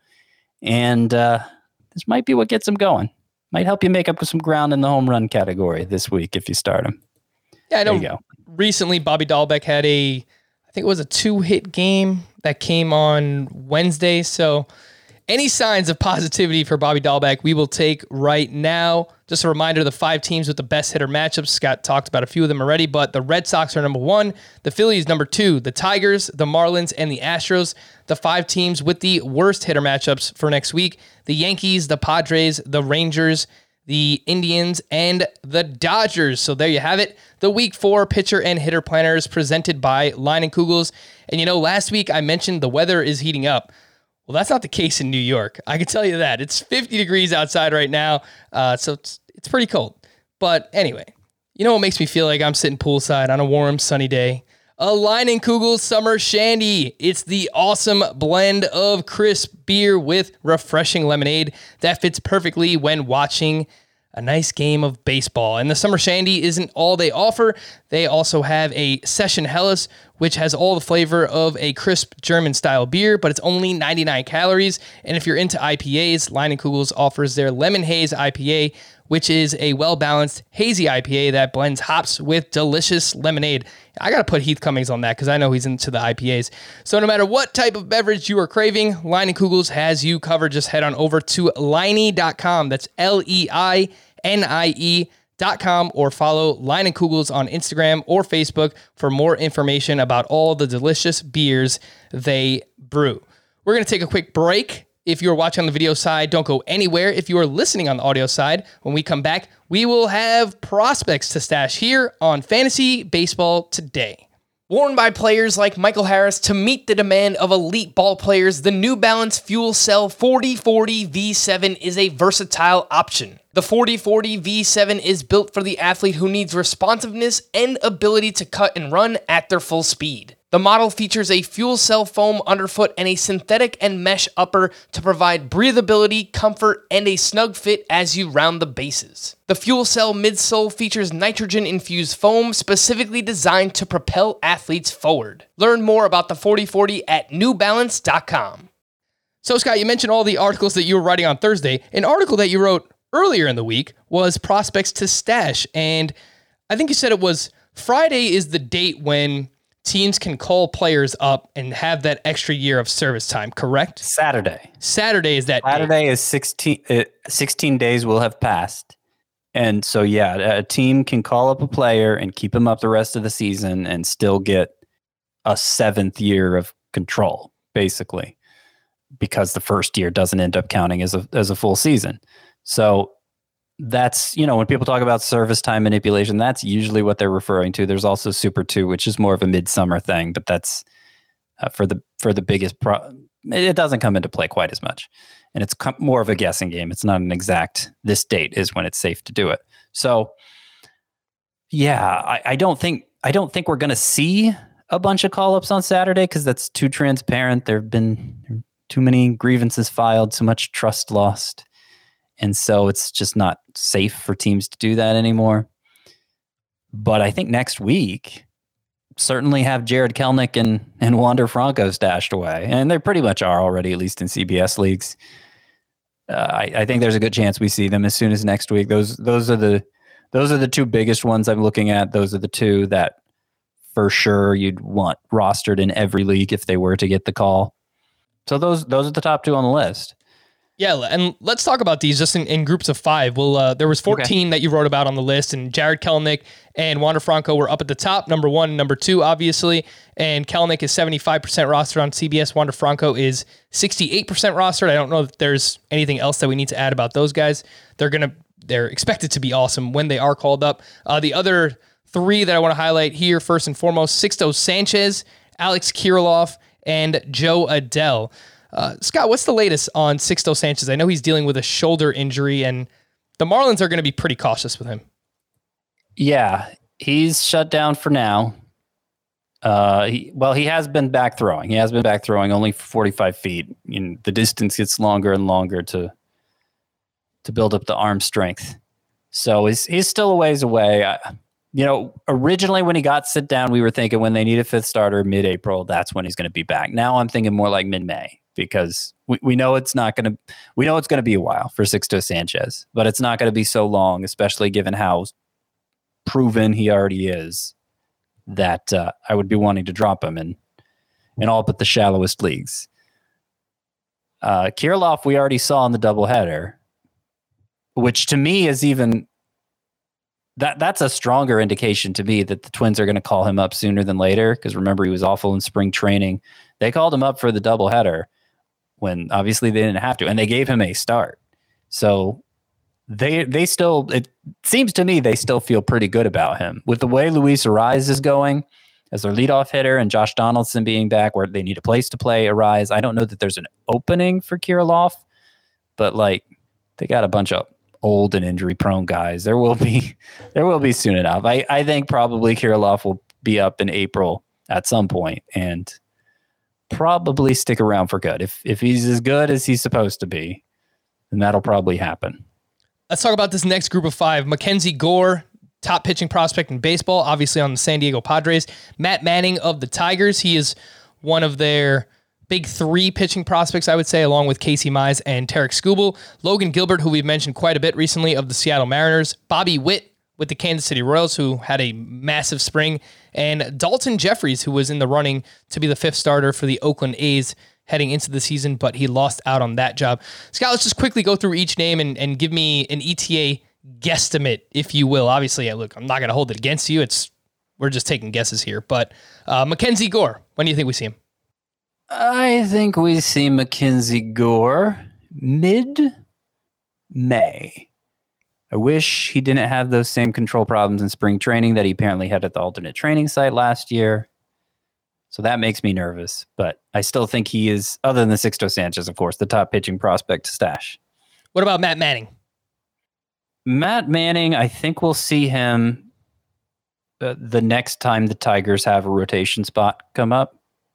Speaker 4: And uh, this might be what gets him going. Might help you make up some ground in the home run category this week if you start him.
Speaker 3: Yeah, I know.
Speaker 4: There you go.
Speaker 3: Recently, Bobby Dahlbeck had a, I think it was a two-hit game that came on Wednesday. So any signs of positivity for Bobby Dahlbeck, we will take right now. Just a reminder, the five teams with the best hitter matchups. Scott talked about a few of them already, but the Red Sox are number one, the Phillies number two, the Tigers, the Marlins, and the Astros. The five teams with the worst hitter matchups for next week, the Yankees, the Padres, the Rangers, the Indians, and the Dodgers. So there you have it. The week four pitcher and hitter planners presented by Line and Kugels. And you know, last week I mentioned the weather is heating up. Well, that's not the case in New York. I can tell you that. It's fifty degrees outside right now, uh, so it's, it's pretty cold. But anyway, you know what makes me feel like I'm sitting poolside on a warm, sunny day? A Line and Kugels Summer Shandy. It's the awesome blend of crisp beer with refreshing lemonade that fits perfectly when watching a nice game of baseball. And the Summer Shandy isn't all they offer. They also have a Session Helles, which has all the flavor of a crisp German-style beer, but it's only ninety-nine calories. And if you're into I P As, Line and Kugels offers their Lemon Haze I P A, which is a well-balanced, hazy I P A that blends hops with delicious lemonade. I got to put Heath Cummings on that because I know he's into the I P As. So no matter what type of beverage you are craving, Line and Kugels has you covered. Just head on over to liney dot com. That's L E I N I E dot com, or follow Line and Kugels on Instagram or Facebook for more information about all the delicious beers they brew. We're going to take a quick break. If you're watching on the video side, don't go anywhere. If you are listening on the audio side, when we come back, we will have prospects to stash here on Fantasy Baseball Today. Worn by players like Michael Harris to meet the demand of elite ball players, the New Balance Fuel Cell forty forty V seven is a versatile option. The forty forty V seven is built for the athlete who needs responsiveness and ability to cut and run at their full speed. The model features a fuel cell foam underfoot and a synthetic and mesh upper to provide breathability, comfort, and a snug fit as you round the bases. The fuel cell midsole features nitrogen-infused foam specifically designed to propel athletes forward. Learn more about the forty forty at new balance dot com. So, Scott, you mentioned all the articles that you were writing on Thursday. An article that you wrote earlier in the week was prospects to stash, and I think you said it was Friday is the date when teams can call players up and have that extra year of service time, correct?
Speaker 4: Saturday.
Speaker 3: Saturday is that
Speaker 4: Saturday
Speaker 3: date.
Speaker 4: is sixteen, uh, sixteen days will have passed. And so, yeah, a team can call up a player and keep him up the rest of the season and still get a seventh year of control, basically, because the first year doesn't end up counting as a as a full season. So that's, you know, when people talk about service time manipulation, that's usually what they're referring to. There's also Super two, which is more of a midsummer thing, but that's uh, for the for the biggest pro. It doesn't come into play quite as much, and it's com- more of a guessing game. It's not an exact. This date is when it's safe to do it. So, yeah, I, I don't think I don't think we're going to see a bunch of call ups on Saturday because that's too transparent. There have been too many grievances filed, too much trust lost. And so it's just not safe for teams to do that anymore. But I think next week, certainly have Jared Kelenic and, and Wander Franco stashed away. And they pretty much are already, at least in C B S leagues. Uh, I, I think there's a good chance we see them as soon as next week. Those those are the those are the two biggest ones I'm looking at. Those are the two that for sure you'd want rostered in every league if they were to get the call. So those those are the top two on the list.
Speaker 3: Yeah, and let's talk about these just in, in groups of five. Well, uh, there was fourteen okay. that you wrote about on the list, and Jared Kelenic and Wander Franco were up at the top, number one and number two, obviously. And Kelenic is seventy-five percent rostered on C B S. Wander Franco is sixty-eight percent rostered. I don't know if there's anything else that we need to add about those guys. They're gonna, they're expected to be awesome when they are called up. Uh, the other three that I want to highlight here, first and foremost, Sixto Sanchez, Alex Kirilloff, and Joe Adell. Uh, Scott, what's the latest on Sixto Sanchez? I know he's dealing with a shoulder injury, and the Marlins are going to be pretty cautious with him.
Speaker 4: Yeah, he's shut down for now. Uh, he, well, he has been back throwing. He has been back throwing only forty-five feet. You know, the distance gets longer and longer to to build up the arm strength. So he's he's still a ways away. I, you know, originally when he got sit down, we were thinking when they need a fifth starter mid-April, that's when he's going to be back. Now I'm thinking more like mid-May. Because we, we know it's not going to, we know it's going to be a while for Sixto Sanchez, but it's not going to be so long, especially given how proven he already is, that uh, I would be wanting to drop him in, in all but the shallowest leagues. Uh, Kirilloff, we already saw in the doubleheader, which to me is even, that that's a stronger indication to me that the Twins are going to call him up sooner than later. Because remember, he was awful in spring training. They called him up for the doubleheader when obviously they didn't have to, and they gave him a start. So they they still, it seems to me they still feel pretty good about him. With the way Luis Arraez is going as their leadoff hitter and Josh Donaldson being back where they need a place to play Arraez, I don't know that there's an opening for Kirilloff, but like they got a bunch of old and injury prone guys. There will be there will be soon enough. I, I think probably Kirilloff will be up in April at some point and probably stick around for good. If if he's as good as he's supposed to be, then that'll probably happen.
Speaker 3: Let's talk about this next group of five. Mackenzie Gore, top pitching prospect in baseball, obviously on the San Diego Padres. Matt Manning of the Tigers. He is one of their big three pitching prospects, I would say, along with Casey Mize and Tarek Skubal. Logan Gilbert, who we've mentioned quite a bit recently, of the Seattle Mariners. Bobby Witt with the Kansas City Royals, who had a massive spring. And Dalton Jeffries, who was in the running to be the fifth starter for the Oakland A's heading into the season, but he lost out on that job. Scott, let's just quickly go through each name and, and give me an E T A guesstimate, if you will. Obviously, look, I'm not going to hold it against you. It's We're just taking guesses here. But uh, Mackenzie Gore, when do you think we see him?
Speaker 4: I think we see Mackenzie Gore mid-May. I wish he didn't have those same control problems in spring training that he apparently had at the alternate training site last year. So that makes me nervous. But I still think he is, other than the Sixto Sanchez, of course, the top pitching prospect to stash.
Speaker 3: What about Matt Manning?
Speaker 4: Matt Manning, I think we'll see him uh, the next time the Tigers have a rotation spot come up.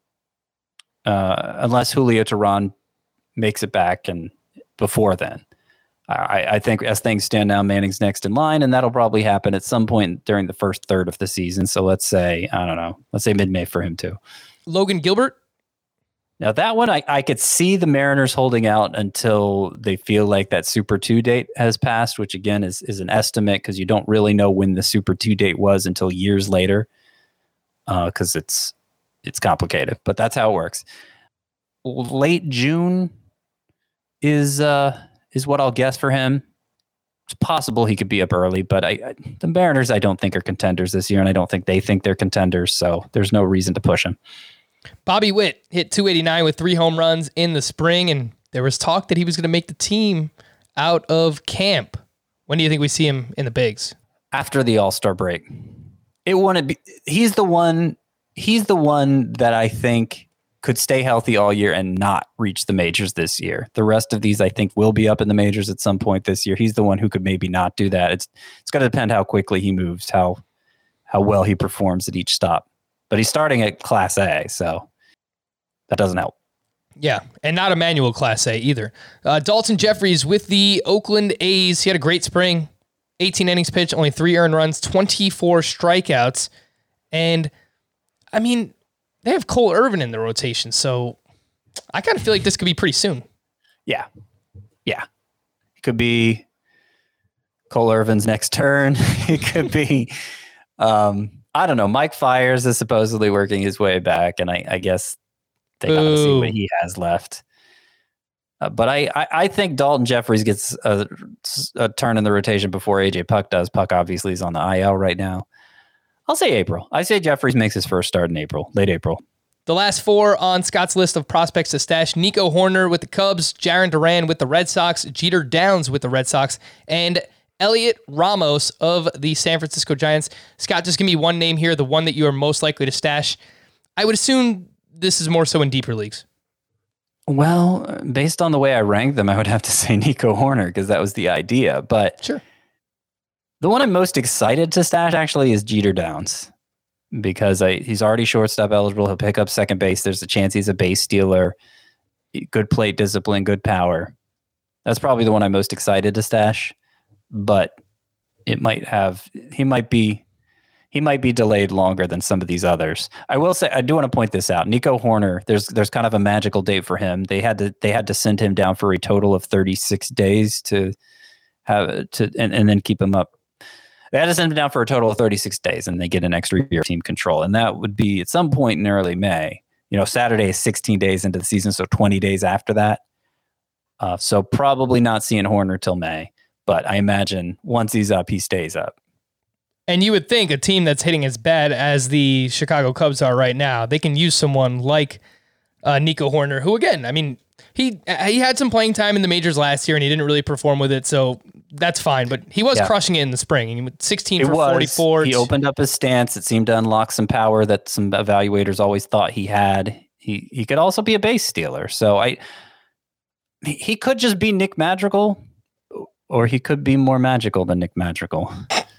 Speaker 4: Uh, unless Julio Teheran makes it back and before then. I, I think as things stand now, Manning's next in line, and that'll probably happen at some point during the first third of the season. So let's say, I don't know, let's say mid-May for him too.
Speaker 3: Logan Gilbert?
Speaker 4: Now that one, I, I could see the Mariners holding out until they feel like that Super two date has passed, which again is, is an estimate because you don't really know when the Super two date was until years later because uh, it's it's complicated, but that's how it works. Late June is uh, is what I'll guess for him. It's possible he could be up early, but I, I the Mariners I don't think are contenders this year, and I don't think they think they're contenders, so there's no reason to push him.
Speaker 3: Bobby Witt hit two eighty-nine with three home runs in the spring, and there was talk that he was going to make the team out of camp. When do you think we see him in the bigs?
Speaker 4: After the All-Star break. It wouldn't be. He's the one. He's the one that I think could stay healthy all year and not reach the majors this year. The rest of these, I think, will be up in the majors at some point this year. He's the one who could maybe not do that. It's it's going to depend how quickly he moves, how how well he performs at each stop. But he's starting at Class A, so that doesn't help.
Speaker 3: Yeah, and not a manual Class A either. Uh, Dalton Jeffries with the Oakland A's. He had a great spring. eighteen innings pitched, only three earned runs, twenty-four strikeouts. And, I mean, they have Cole Irvin in the rotation, so I kind of feel like this could be pretty soon.
Speaker 4: Yeah. Yeah. It could be Cole Irvin's next turn. It could be, um, I don't know, Mike Fiers is supposedly working his way back, and I, I guess they got to see what he has left. Uh, but I, I, I think Dalton Jeffries gets a, a turn in the rotation before A J Puck does. Puck obviously is on the I L right now. I'll say April. I say Jeffries makes his first start in April, late April.
Speaker 3: The last four on Scott's list of prospects to stash: Nico Horner with the Cubs, Jarren Duran with the Red Sox, Jeter Downs with the Red Sox, and Elliot Ramos of the San Francisco Giants. Scott, just give me one name here, the one that you are most likely to stash. I would assume this is more so in deeper leagues.
Speaker 4: Well, based on the way I ranked them, I would have to say Nico Horner because that was the idea. But
Speaker 3: sure,
Speaker 4: the one I'm most excited to stash actually is Jeter Downs because I, he's already shortstop eligible. He'll pick up second base. There's a chance he's a base stealer. Good plate discipline, good power. That's probably the one I'm most excited to stash. But it might have he might be he might be delayed longer than some of these others. I will say I do want to point this out. Nico Horner, there's there's kind of a magical date for him. They had to they had to send him down for a total of thirty-six days to have to and, and then keep him up. They had to send him down for a total of thirty-six days, and they get an extra year of team control. And that would be at some point in early May. You know, Saturday is sixteen days into the season, so twenty days after that. Uh, so probably not seeing Horner till May. But I imagine once he's up, he stays up.
Speaker 3: And you would think a team that's hitting as bad as the Chicago Cubs are right now, they can use someone like uh, Nico Horner, who, again, I mean, he he had some playing time in the majors last year, and he didn't really perform with it, so that's fine. But he was yeah. crushing it in the spring. He went sixteen
Speaker 4: it
Speaker 3: for
Speaker 4: was.
Speaker 3: forty-four.
Speaker 4: He opened up his stance. It seemed to unlock some power that some evaluators always thought he had. He he could also be a base stealer. So I he could just be Nick Madrigal, or he could be more magical than Nick Madrigal.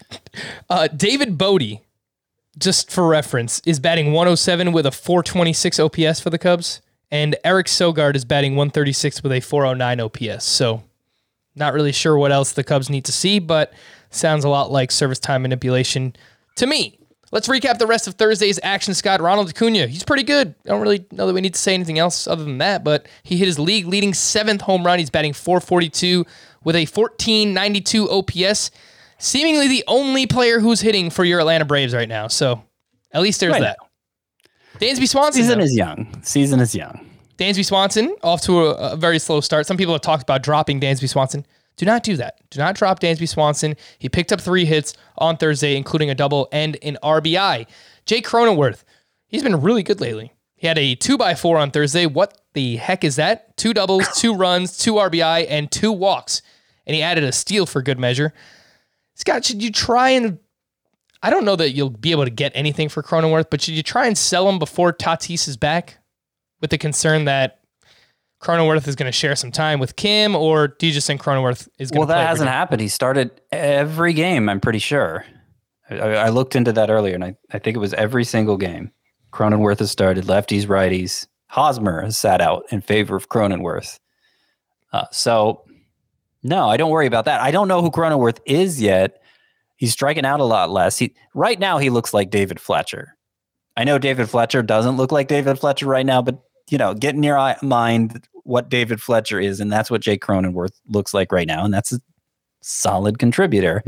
Speaker 3: Uh, David Bodie, just for reference, is batting one oh seven with a four twenty-six O P S for the Cubs, and Eric Sogard is batting one thirty-six with a four oh nine O P S. So not really sure what else the Cubs need to see, but sounds a lot like service time manipulation to me. Let's recap the rest of Thursday's action, Scott. Ronald Acuna, he's pretty good. I don't really know that we need to say anything else other than that, but he hit his league-leading seventh home run. He's batting four forty-two with a fourteen ninety-two O P S. Seemingly the only player who's hitting for your Atlanta Braves right now. So at least there's right that. Now. Dansby Swanson.
Speaker 4: Season
Speaker 3: though.
Speaker 4: is young. Season is young.
Speaker 3: Dansby Swanson off to a, a very slow start. Some people have talked about dropping Dansby Swanson. Do not do that. Do not drop Dansby Swanson. He picked up three hits on Thursday, including a double and an R B I. Jake Cronenworth, he's been really good lately. He had a two by four on Thursday. What the heck is that? Two doubles, two runs, two R B I, and two walks. And he added a steal for good measure. Scott, should you try and, I don't know that you'll be able to get anything for Cronenworth, but should you try and sell him before Tatis is back with the concern that Cronenworth is going to share some time with Kim, or do you just think Cronenworth is going to
Speaker 4: Well,
Speaker 3: play
Speaker 4: that hasn't
Speaker 3: game?
Speaker 4: happened. He started every game, I'm pretty sure. I, I looked into that earlier, and I, I think it was every single game. Cronenworth has started, lefties, righties. Hosmer has sat out in favor of Cronenworth. Uh, so... No, I don't worry about that. I don't know who Cronenworth is yet. He's striking out a lot less. He right now he looks like David Fletcher. I know David Fletcher doesn't look like David Fletcher right now, but you know, get in your mind what David Fletcher is, and that's what Jake Cronenworth looks like right now, and that's a solid contributor.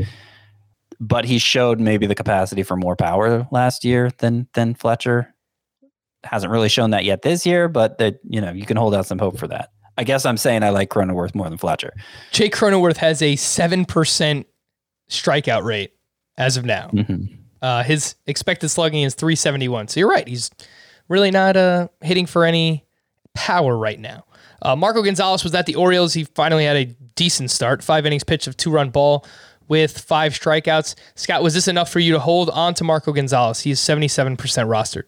Speaker 4: But he showed maybe the capacity for more power last year than than Fletcher. Hasn't really shown that yet this year, but that you know you can hold out some hope for that. I guess I'm saying I like Cronenworth more than Fletcher.
Speaker 3: Jake Cronenworth has a seven percent strikeout rate as of now.
Speaker 4: Mm-hmm.
Speaker 3: Uh, his expected slugging is three seventy-one. So you're right. He's really not uh, hitting for any power right now. Uh, Marco Gonzalez was at the Orioles. He finally had a decent start. Five innings pitch of two-run ball with five strikeouts. Scott, was this enough for you to hold on to Marco Gonzalez? He's seventy-seven percent rostered.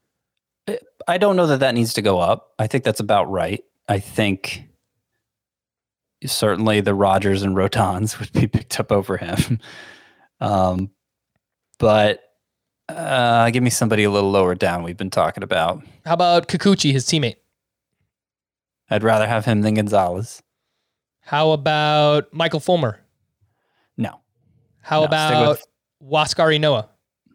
Speaker 4: I don't know that that needs to go up. I think that's about right. I think certainly the Rogers and Rotans would be picked up over him. Um, but uh, give me somebody a little lower down we've been talking about.
Speaker 3: How about Kikuchi, his teammate?
Speaker 4: I'd rather have him than Gonzalez.
Speaker 3: How about Michael Fulmer?
Speaker 4: No.
Speaker 3: How
Speaker 4: No,
Speaker 3: about
Speaker 4: stick
Speaker 3: Huascar Ynoa?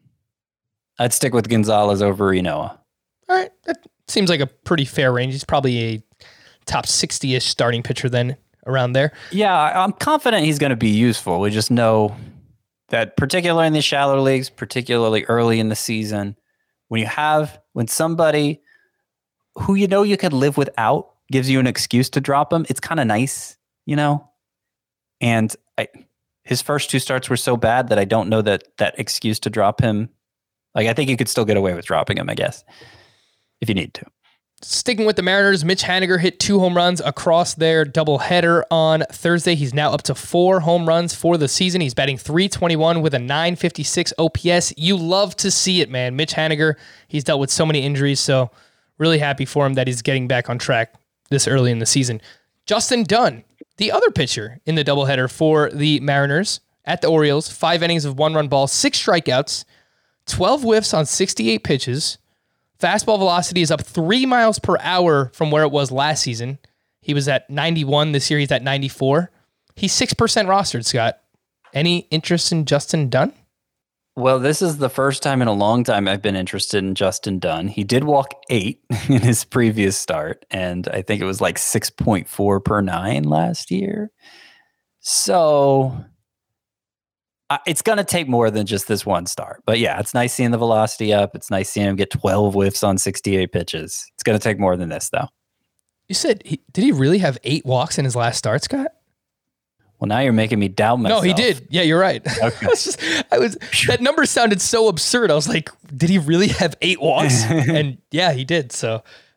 Speaker 4: I'd stick with Gonzalez over Ynoa.
Speaker 3: All right. That seems like a pretty fair range. He's probably a top sixty-ish starting pitcher then, around there.
Speaker 4: Yeah, I'm confident he's going to be useful. We just know that particularly in the shallow leagues, particularly early in the season, when you have, when somebody who you know you can live without gives you an excuse to drop him, it's kind of nice, you know? And I, his first two starts were so bad that I don't know that that excuse to drop him. Like, I think you could still get away with dropping him, I guess, if you need to.
Speaker 3: Sticking with the Mariners, Mitch Haniger hit two home runs across their doubleheader on Thursday. He's now up to four home runs for the season. He's batting three twenty-one with a nine fifty-six O P S. You love to see it, man. Mitch Haniger, he's dealt with so many injuries, so really happy for him that he's getting back on track this early in the season. Justin Dunn, the other pitcher in the doubleheader for the Mariners at the Orioles, five innings of one-run ball, six strikeouts, twelve whiffs on sixty-eight pitches. Fastball velocity is up three miles per hour from where it was last season. He was at ninety-one. This year he's at ninety-four. He's six percent rostered, Scott. Any interest in Justin Dunn?
Speaker 4: Well, this is the first time in a long time I've been interested in Justin Dunn. He did walk eight in his previous start, and I think it was like six point four per nine last year. So uh, it's going to take more than just this one start. But yeah, it's nice seeing the velocity up. It's nice seeing him get twelve whiffs on sixty-eight pitches. It's going to take more than this, though.
Speaker 3: You said, he, did he really have eight walks in his last start, Scott?
Speaker 4: Well, now you're making me doubt myself.
Speaker 3: No, he did. Yeah, you're right.
Speaker 4: Okay.
Speaker 3: I was just, I was, that number sounded so absurd. I was like, did he really have eight walks? And yeah, he did. So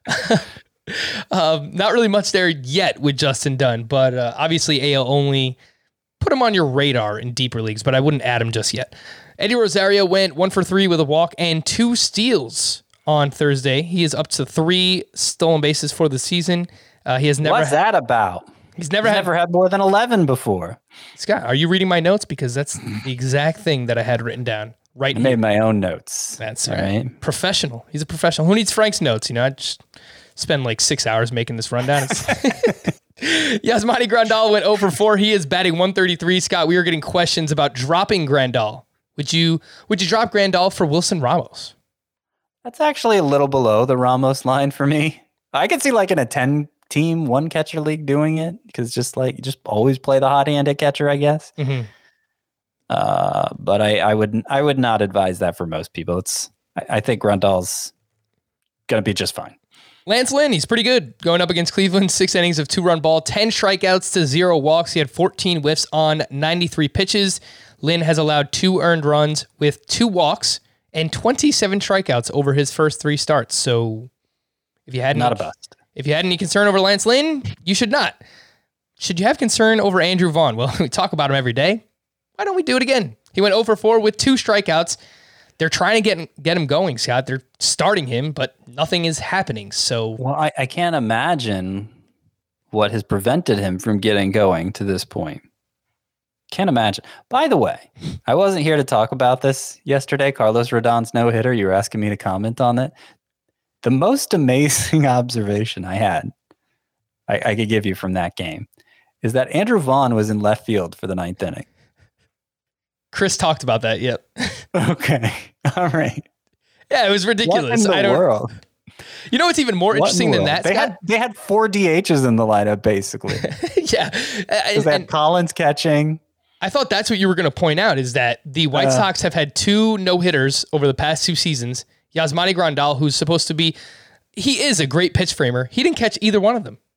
Speaker 3: um, not really much there yet with Justin Dunn, but uh, obviously A L only. Put him on your radar in deeper leagues, but I wouldn't add him just yet. Eddie Rosario went one for three with a walk and two steals on Thursday. He is up to three stolen bases for the season. Uh, he has never.
Speaker 4: What's
Speaker 3: had,
Speaker 4: that about?
Speaker 3: He's never
Speaker 4: he's
Speaker 3: had,
Speaker 4: never had more than eleven before.
Speaker 3: Scott, are you reading my notes? Because that's the exact thing that I had written down right
Speaker 4: I
Speaker 3: here.
Speaker 4: made my own notes.
Speaker 3: That's
Speaker 4: all
Speaker 3: right.
Speaker 4: right.
Speaker 3: Professional. He's a professional. Who needs Frank's notes? You know, I just spend like six hours making this rundown. Yasmani Grandal went oh for four. He is batting one thirty-three. Scott, we were getting questions about dropping Grandal. Would you would you drop Grandal for Wilson Ramos?
Speaker 4: That's actually a little below the Ramos line for me. I could see like in a ten-team one-catcher league doing it because just like just always play the hot-handed catcher, I guess.
Speaker 3: Mm-hmm.
Speaker 4: Uh, but I, I would I would not advise that for most people. It's I, I think Grandal's gonna be just fine.
Speaker 3: Lance Lynn, he's pretty good going up against Cleveland. Six innings of two-run ball, ten strikeouts to zero walks. He had fourteen whiffs on ninety-three pitches. Lynn has allowed two earned runs with two walks and twenty-seven strikeouts over his first three starts. So if you had
Speaker 4: not
Speaker 3: any,
Speaker 4: a bust.
Speaker 3: If you had any concern over Lance Lynn, you should not. Should you have concern over Andrew Vaughn? Well, we talk about him every day. Why don't we do it again? He went oh for four with two strikeouts. They're trying to get get him going, Scott. They're starting him, but nothing is happening. So,
Speaker 4: well, I, I can't imagine what has prevented him from getting going to this point. Can't imagine. By the way, I wasn't here to talk about this yesterday. Carlos Rodon's no-hitter. You were asking me to comment on it. The most amazing observation I had, I, I could give you from that game, is that Andrew Vaughn was in left field for the ninth inning.
Speaker 3: Chris talked about that. Yep.
Speaker 4: Okay. All right.
Speaker 3: Yeah, it was ridiculous.
Speaker 4: What in the
Speaker 3: I don't,
Speaker 4: world?
Speaker 3: You know what's even more
Speaker 4: What
Speaker 3: interesting
Speaker 4: in the
Speaker 3: than
Speaker 4: world?
Speaker 3: that,
Speaker 4: They
Speaker 3: Scott?
Speaker 4: had they had four D Hs in the lineup basically.
Speaker 3: Yeah. And,
Speaker 4: They had
Speaker 3: and
Speaker 4: Collins catching.
Speaker 3: I thought that's what you were going to point out is that the White
Speaker 4: Uh,
Speaker 3: Sox have had two no-hitters over the past two seasons. Yasmani Grandal, who's supposed to be, he is a great pitch framer. He didn't catch either one of them.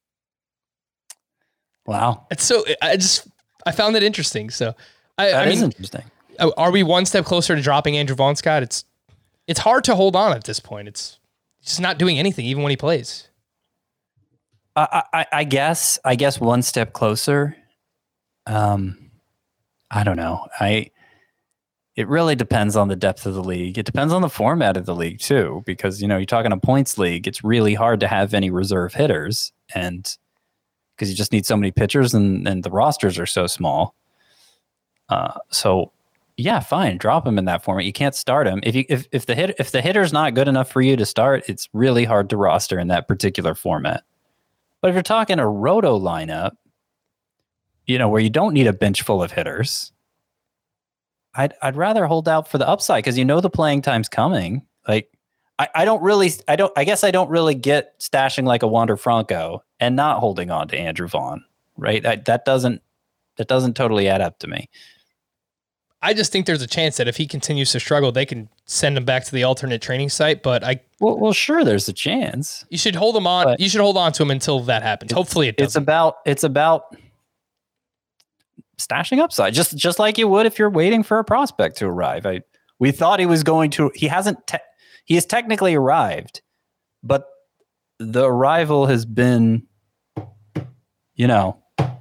Speaker 4: Wow.
Speaker 3: It's so, I just, I found that interesting. So, I,
Speaker 4: That
Speaker 3: I
Speaker 4: is
Speaker 3: mean,
Speaker 4: interesting.
Speaker 3: are we one step closer to dropping Andrew Vaughn, Scott? It's, it's hard to hold on at this point. It's just not doing anything, even when he plays.
Speaker 4: I, I, I guess I guess one step closer. Um, I don't know. I it really depends on the depth of the league. It depends on the format of the league too, because you know you're talking a points league. It's really hard to have any reserve hitters, and because you just need so many pitchers, and and the rosters are so small. Uh, so yeah, fine, drop him in that format. You can't start him if you if if the hit if the hitter's not good enough for you to start. It's really hard to roster in that particular format. But if you're talking a roto lineup, you know, where you don't need a bench full of hitters, I'd I'd rather hold out for the upside because you know the playing time's coming. Like I, I don't really I don't I guess I don't really get stashing like a Wander Franco and not holding on to Andrew Vaughn, right? I, that doesn't that doesn't totally add up to me.
Speaker 3: I just think there's a chance that if he continues to struggle, they can send him back to the alternate training site. But I,
Speaker 4: well, well, sure, there's a chance.
Speaker 3: You should hold him on.
Speaker 4: But
Speaker 3: you should hold on to him until that happens. Hopefully, it does.
Speaker 4: It's about it's about stashing upside, just just like you would if you're waiting for a prospect to arrive. I we thought he was going to. He hasn't. Te- he has technically arrived, but the arrival has been, you know,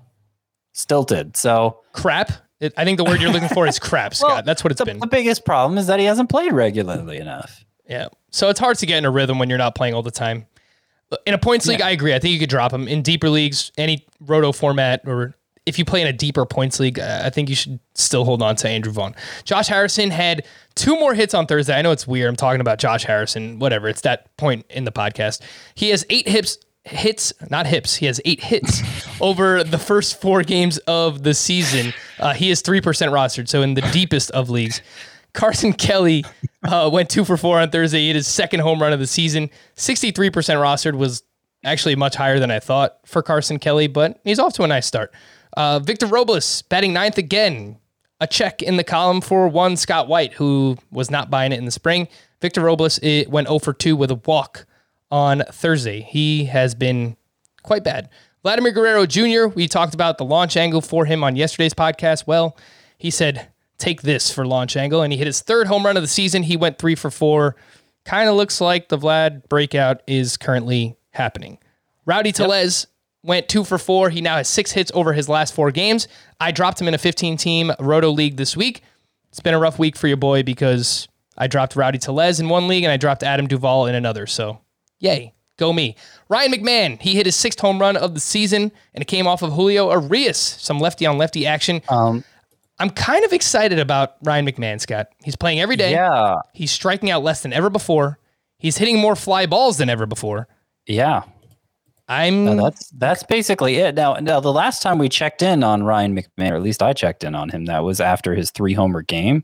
Speaker 4: stilted. So
Speaker 3: crap. It, I think the word you're looking for is crap, Scott.
Speaker 4: well,
Speaker 3: That's what it's
Speaker 4: the,
Speaker 3: been.
Speaker 4: The biggest problem is that he hasn't played regularly enough.
Speaker 3: Yeah. So it's hard to get in a rhythm when you're not playing all the time. In a points league,
Speaker 4: yeah.
Speaker 3: I agree. I think you could drop him. In deeper leagues, any roto format, or if you play in a deeper points league, I think you should still hold on to Andrew Vaughn. Josh Harrison had two more hits on Thursday. I know it's weird. I'm talking about Josh Harrison, whatever. It's that point in the podcast. He has eight hips. Hits, not hips. He has eight hits over the first four games of the season. Uh, he is three percent rostered, so in the deepest of leagues. Carson Kelly uh, went two for four on Thursday. He hit his second home run of the season. sixty-three percent rostered was actually much higher than I thought for Carson Kelly, but he's off to a nice start. Uh, Victor Robles batting ninth again. A check in the column for one Scott White, who was not buying it in the spring. Victor Robles it went oh for two with a walk on Thursday. He has been quite bad. Vladimir Guerrero Junior, we talked about the launch angle for him on yesterday's podcast. Well, he said, take this for launch angle, and he hit his third home run of the season. He went three for four. Kind of looks like the Vlad breakout is currently happening. Rowdy Tellez yep. went two for four. He now has six hits over his last four games. I dropped him in a fifteen-team Roto League this week. It's been a rough week for your boy because I dropped Rowdy Tellez in one league and I dropped Adam Duvall in another, so yay, go me. Ryan McMahon, he hit his sixth home run of the season, and it came off of Julio Arias, some lefty-on-lefty action.
Speaker 4: Um,
Speaker 3: I'm kind of excited about Ryan McMahon, Scott. He's playing every day.
Speaker 4: Yeah.
Speaker 3: He's striking out less than ever before. He's hitting more fly balls than ever before.
Speaker 4: Yeah.
Speaker 3: I'm.
Speaker 4: No, that's that's basically it. Now, now, the last time we checked in on Ryan McMahon, or at least I checked in on him, that was after his three-homer game,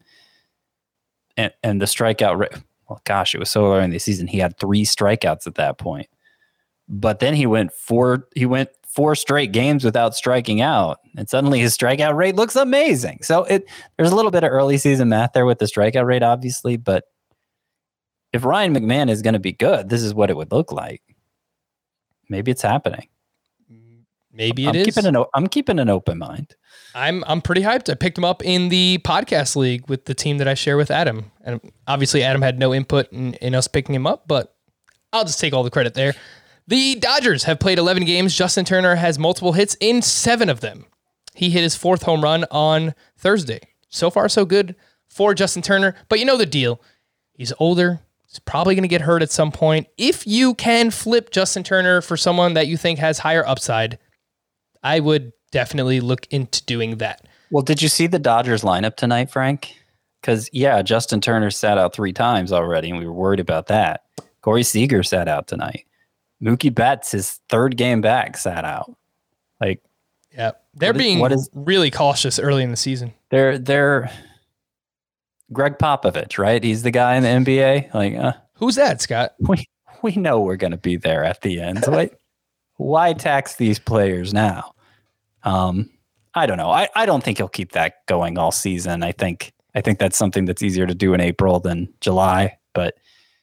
Speaker 4: and, and the strikeout rate. Well, gosh, it was so early in the season. He had three strikeouts at that point, but then he went four. He went four straight games without striking out, and suddenly his strikeout rate looks amazing. So it there's a little bit of early season math there with the strikeout rate, obviously. But if Ryan McMahon is going to be good, this is what it would look like. Maybe it's happening.
Speaker 3: Maybe it
Speaker 4: I'm
Speaker 3: is.
Speaker 4: Keeping an, I'm keeping an open mind.
Speaker 3: I'm I'm pretty hyped. I picked him up in the podcast league with the team that I share with Adam. And obviously Adam had no input in, in us picking him up, but I'll just take all the credit there. The Dodgers have played eleven games. Justin Turner has multiple hits in seven of them. He hit his fourth home run on Thursday. So far, so good for Justin Turner. But you know the deal. He's older. He's probably going to get hurt at some point. If you can flip Justin Turner for someone that you think has higher upside, I would definitely look into doing that.
Speaker 4: Well, did you see the Dodgers lineup tonight, Frank? Because, yeah, Justin Turner sat out three times already, and we were worried about that. Corey Seager sat out tonight. Mookie Betts, his third game back, sat out. Like,
Speaker 3: yeah, they're
Speaker 4: what is,
Speaker 3: being
Speaker 4: what is,
Speaker 3: really cautious early in the season.
Speaker 4: They're they're Greg Popovich, right? He's the guy in the N B A. Like, uh,
Speaker 3: who's that, Scott?
Speaker 4: We we know we're going to be there at the end. So why, why tax these players now? Um, I don't know. I, I don't think he'll keep that going all season. I think I think that's something that's easier to do in April than July. But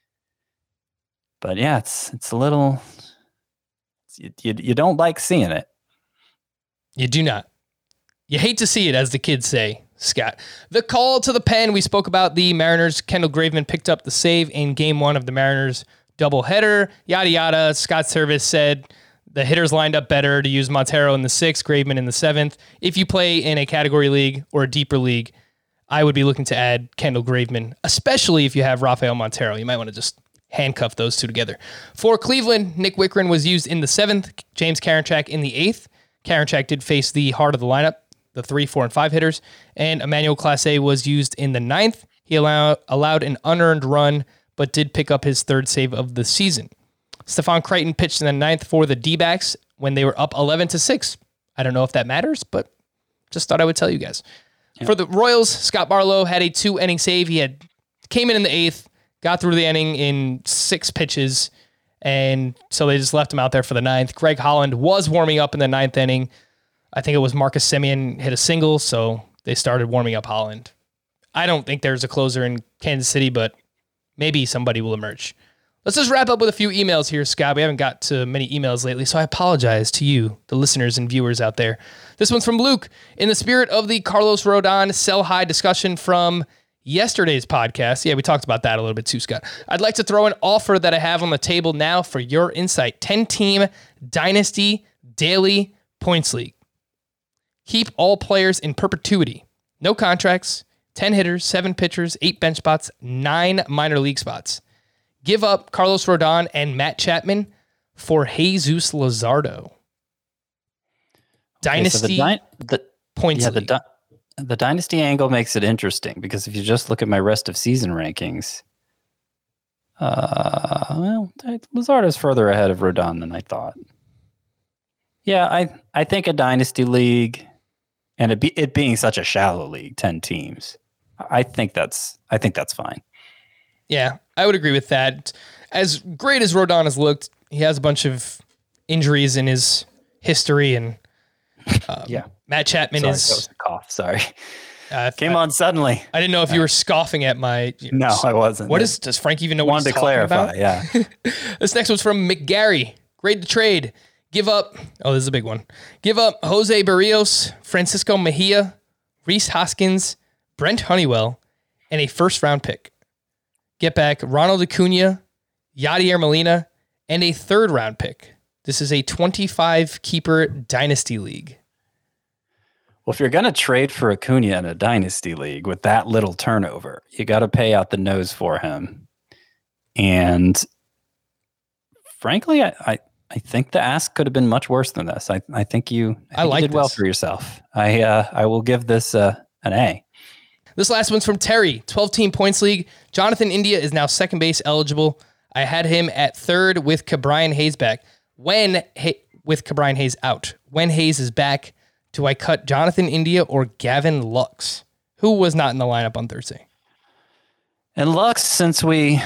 Speaker 4: but yeah, it's it's a little. You you, you don't like seeing it.
Speaker 3: You do not. You hate to see it, as the kids say, Scott. The call to the pen. We spoke about the Mariners. Kendall Graveman picked up the save in game one of the Mariners doubleheader. Yada, yada. Scott Service said the hitters lined up better to use Montero in the sixth, Graveman in the seventh. If you play in a category league or a deeper league, I would be looking to add Kendall Graveman, especially if you have Rafael Montero. You might want to just handcuff those two together. For Cleveland, Nick Wickren was used in the seventh, James Karinchak in the eighth. Karinchak did face the heart of the lineup, the three, four, and five hitters, and Emmanuel Clase was used in the ninth. He allow, allowed an unearned run, but did pick up his third save of the season. Stephon Crichton pitched in the ninth for the D-backs when they were up eleven to six. I don't know if that matters, but just thought I would tell you guys. Yep. For the Royals, Scott Barlow had a two-inning save. He had came in in the eighth, got through the inning in six pitches, and so they just left him out there for the ninth. Greg Holland was warming up in the ninth inning. I think it was Marcus Semien hit a single, so they started warming up Holland. I don't think there's a closer in Kansas City, but maybe somebody will emerge. Let's just wrap up with a few emails here, Scott. We haven't got to many emails lately, so I apologize to you, the listeners and viewers out there. This one's from Luke. In the spirit of the Carlos Rodon sell high discussion from yesterday's podcast, yeah, we talked about that a little bit too, Scott. I'd like to throw an offer that I have on the table now for your insight. ten-team Dynasty Daily Points League. Keep all players in perpetuity. No contracts, ten hitters, seven pitchers, eight bench spots, nine minor league spots. Give up Carlos Rodon and Matt Chapman for Jesus Luzardo. Dynasty
Speaker 4: okay, so the, di- the
Speaker 3: points.
Speaker 4: Yeah, the, di- the dynasty angle makes it interesting because if you just look at my rest of season rankings, uh, well, Luzardo's further ahead of Rodon than I thought. Yeah, I I think a dynasty league, and it, be, it being such a shallow league, ten teams, I think that's I think that's fine.
Speaker 3: Yeah, I would agree with that. As great as Rodon has looked, he has a bunch of injuries in his history, and um,
Speaker 4: yeah,
Speaker 3: Matt Chapman
Speaker 4: Sorry,
Speaker 3: is
Speaker 4: that was a cough. Sorry,
Speaker 3: uh,
Speaker 4: came
Speaker 3: I,
Speaker 4: on suddenly.
Speaker 3: I didn't know if you were scoffing at my. You know,
Speaker 4: No, I wasn't.
Speaker 3: What is? Does Frank even know what
Speaker 4: Wanted
Speaker 3: he's
Speaker 4: to
Speaker 3: talking
Speaker 4: clarify.
Speaker 3: about?
Speaker 4: Yeah.
Speaker 3: This next one's from McGarry. Great to trade. Give up. Oh, this is a big one. Give up Jose Barrios, Francisco Mejia, Reese Hoskins, Brent Honeywell, and a first round pick. Get back Ronald Acuna, Yadier Molina, and a third round pick. This is a twenty-five keeper dynasty league.
Speaker 4: Well, if you're going to trade for Acuna in a dynasty league with that little turnover, you got to pay out the nose for him. And frankly, I, I, I think the ask could have been much worse than this. I, I think you, I think
Speaker 3: I like
Speaker 4: you did well
Speaker 3: this.
Speaker 4: for yourself. I, uh, I will give this uh, an A.
Speaker 3: This last one's from Terry, twelve-team points league. Jonathan India is now second base eligible. I had him at third with Ke'Bryan Hayes back. When Hay- with Ke'Bryan Hayes out, when Hayes is back, do I cut Jonathan India or Gavin Lux, who was not in the lineup on Thursday?
Speaker 4: And Lux, since we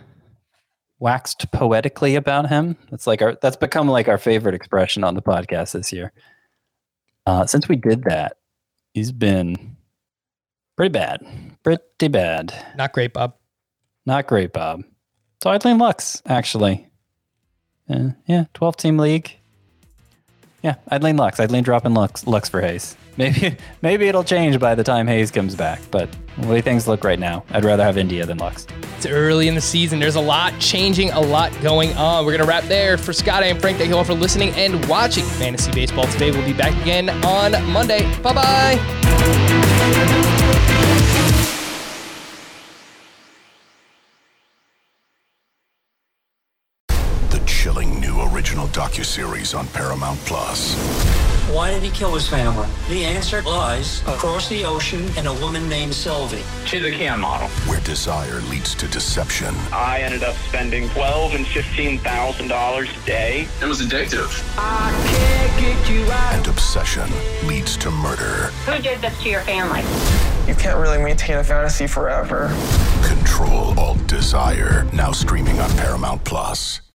Speaker 4: waxed poetically about him, that's like our that's become like our favorite expression on the podcast this year. Uh, since we did that, he's been pretty bad. Pretty bad.
Speaker 3: Not great, Bob.
Speaker 4: Not great, Bob. So I'd lean Lux, actually. Uh, yeah, twelve-team league. Yeah, I'd lean Lux. I'd lean dropping Lux, Lux for Hayes. Maybe maybe it'll change by the time Hayes comes back, but the way things look right now, I'd rather have India than Lux.
Speaker 3: It's early in the season. There's a lot changing, a lot going on. We're going to wrap there. For Scott and Frank, thank you all for listening and watching Fantasy Baseball today. We'll be back again on Monday. Bye-bye.
Speaker 6: Chilling new original docuseries on Paramount Plus.
Speaker 7: Why did he kill his family? The answer lies across the ocean in a woman named Sylvie.
Speaker 8: She's a Can model.
Speaker 6: Where desire leads to deception.
Speaker 8: I ended up spending twelve and fifteen thousand dollars a day. It was addictive.
Speaker 5: I can't get you out.
Speaker 6: And obsession leads to murder.
Speaker 9: Who did this to your family?
Speaker 10: You can't really maintain a fantasy forever.
Speaker 6: Control Alt Desire. Now streaming on Paramount Plus.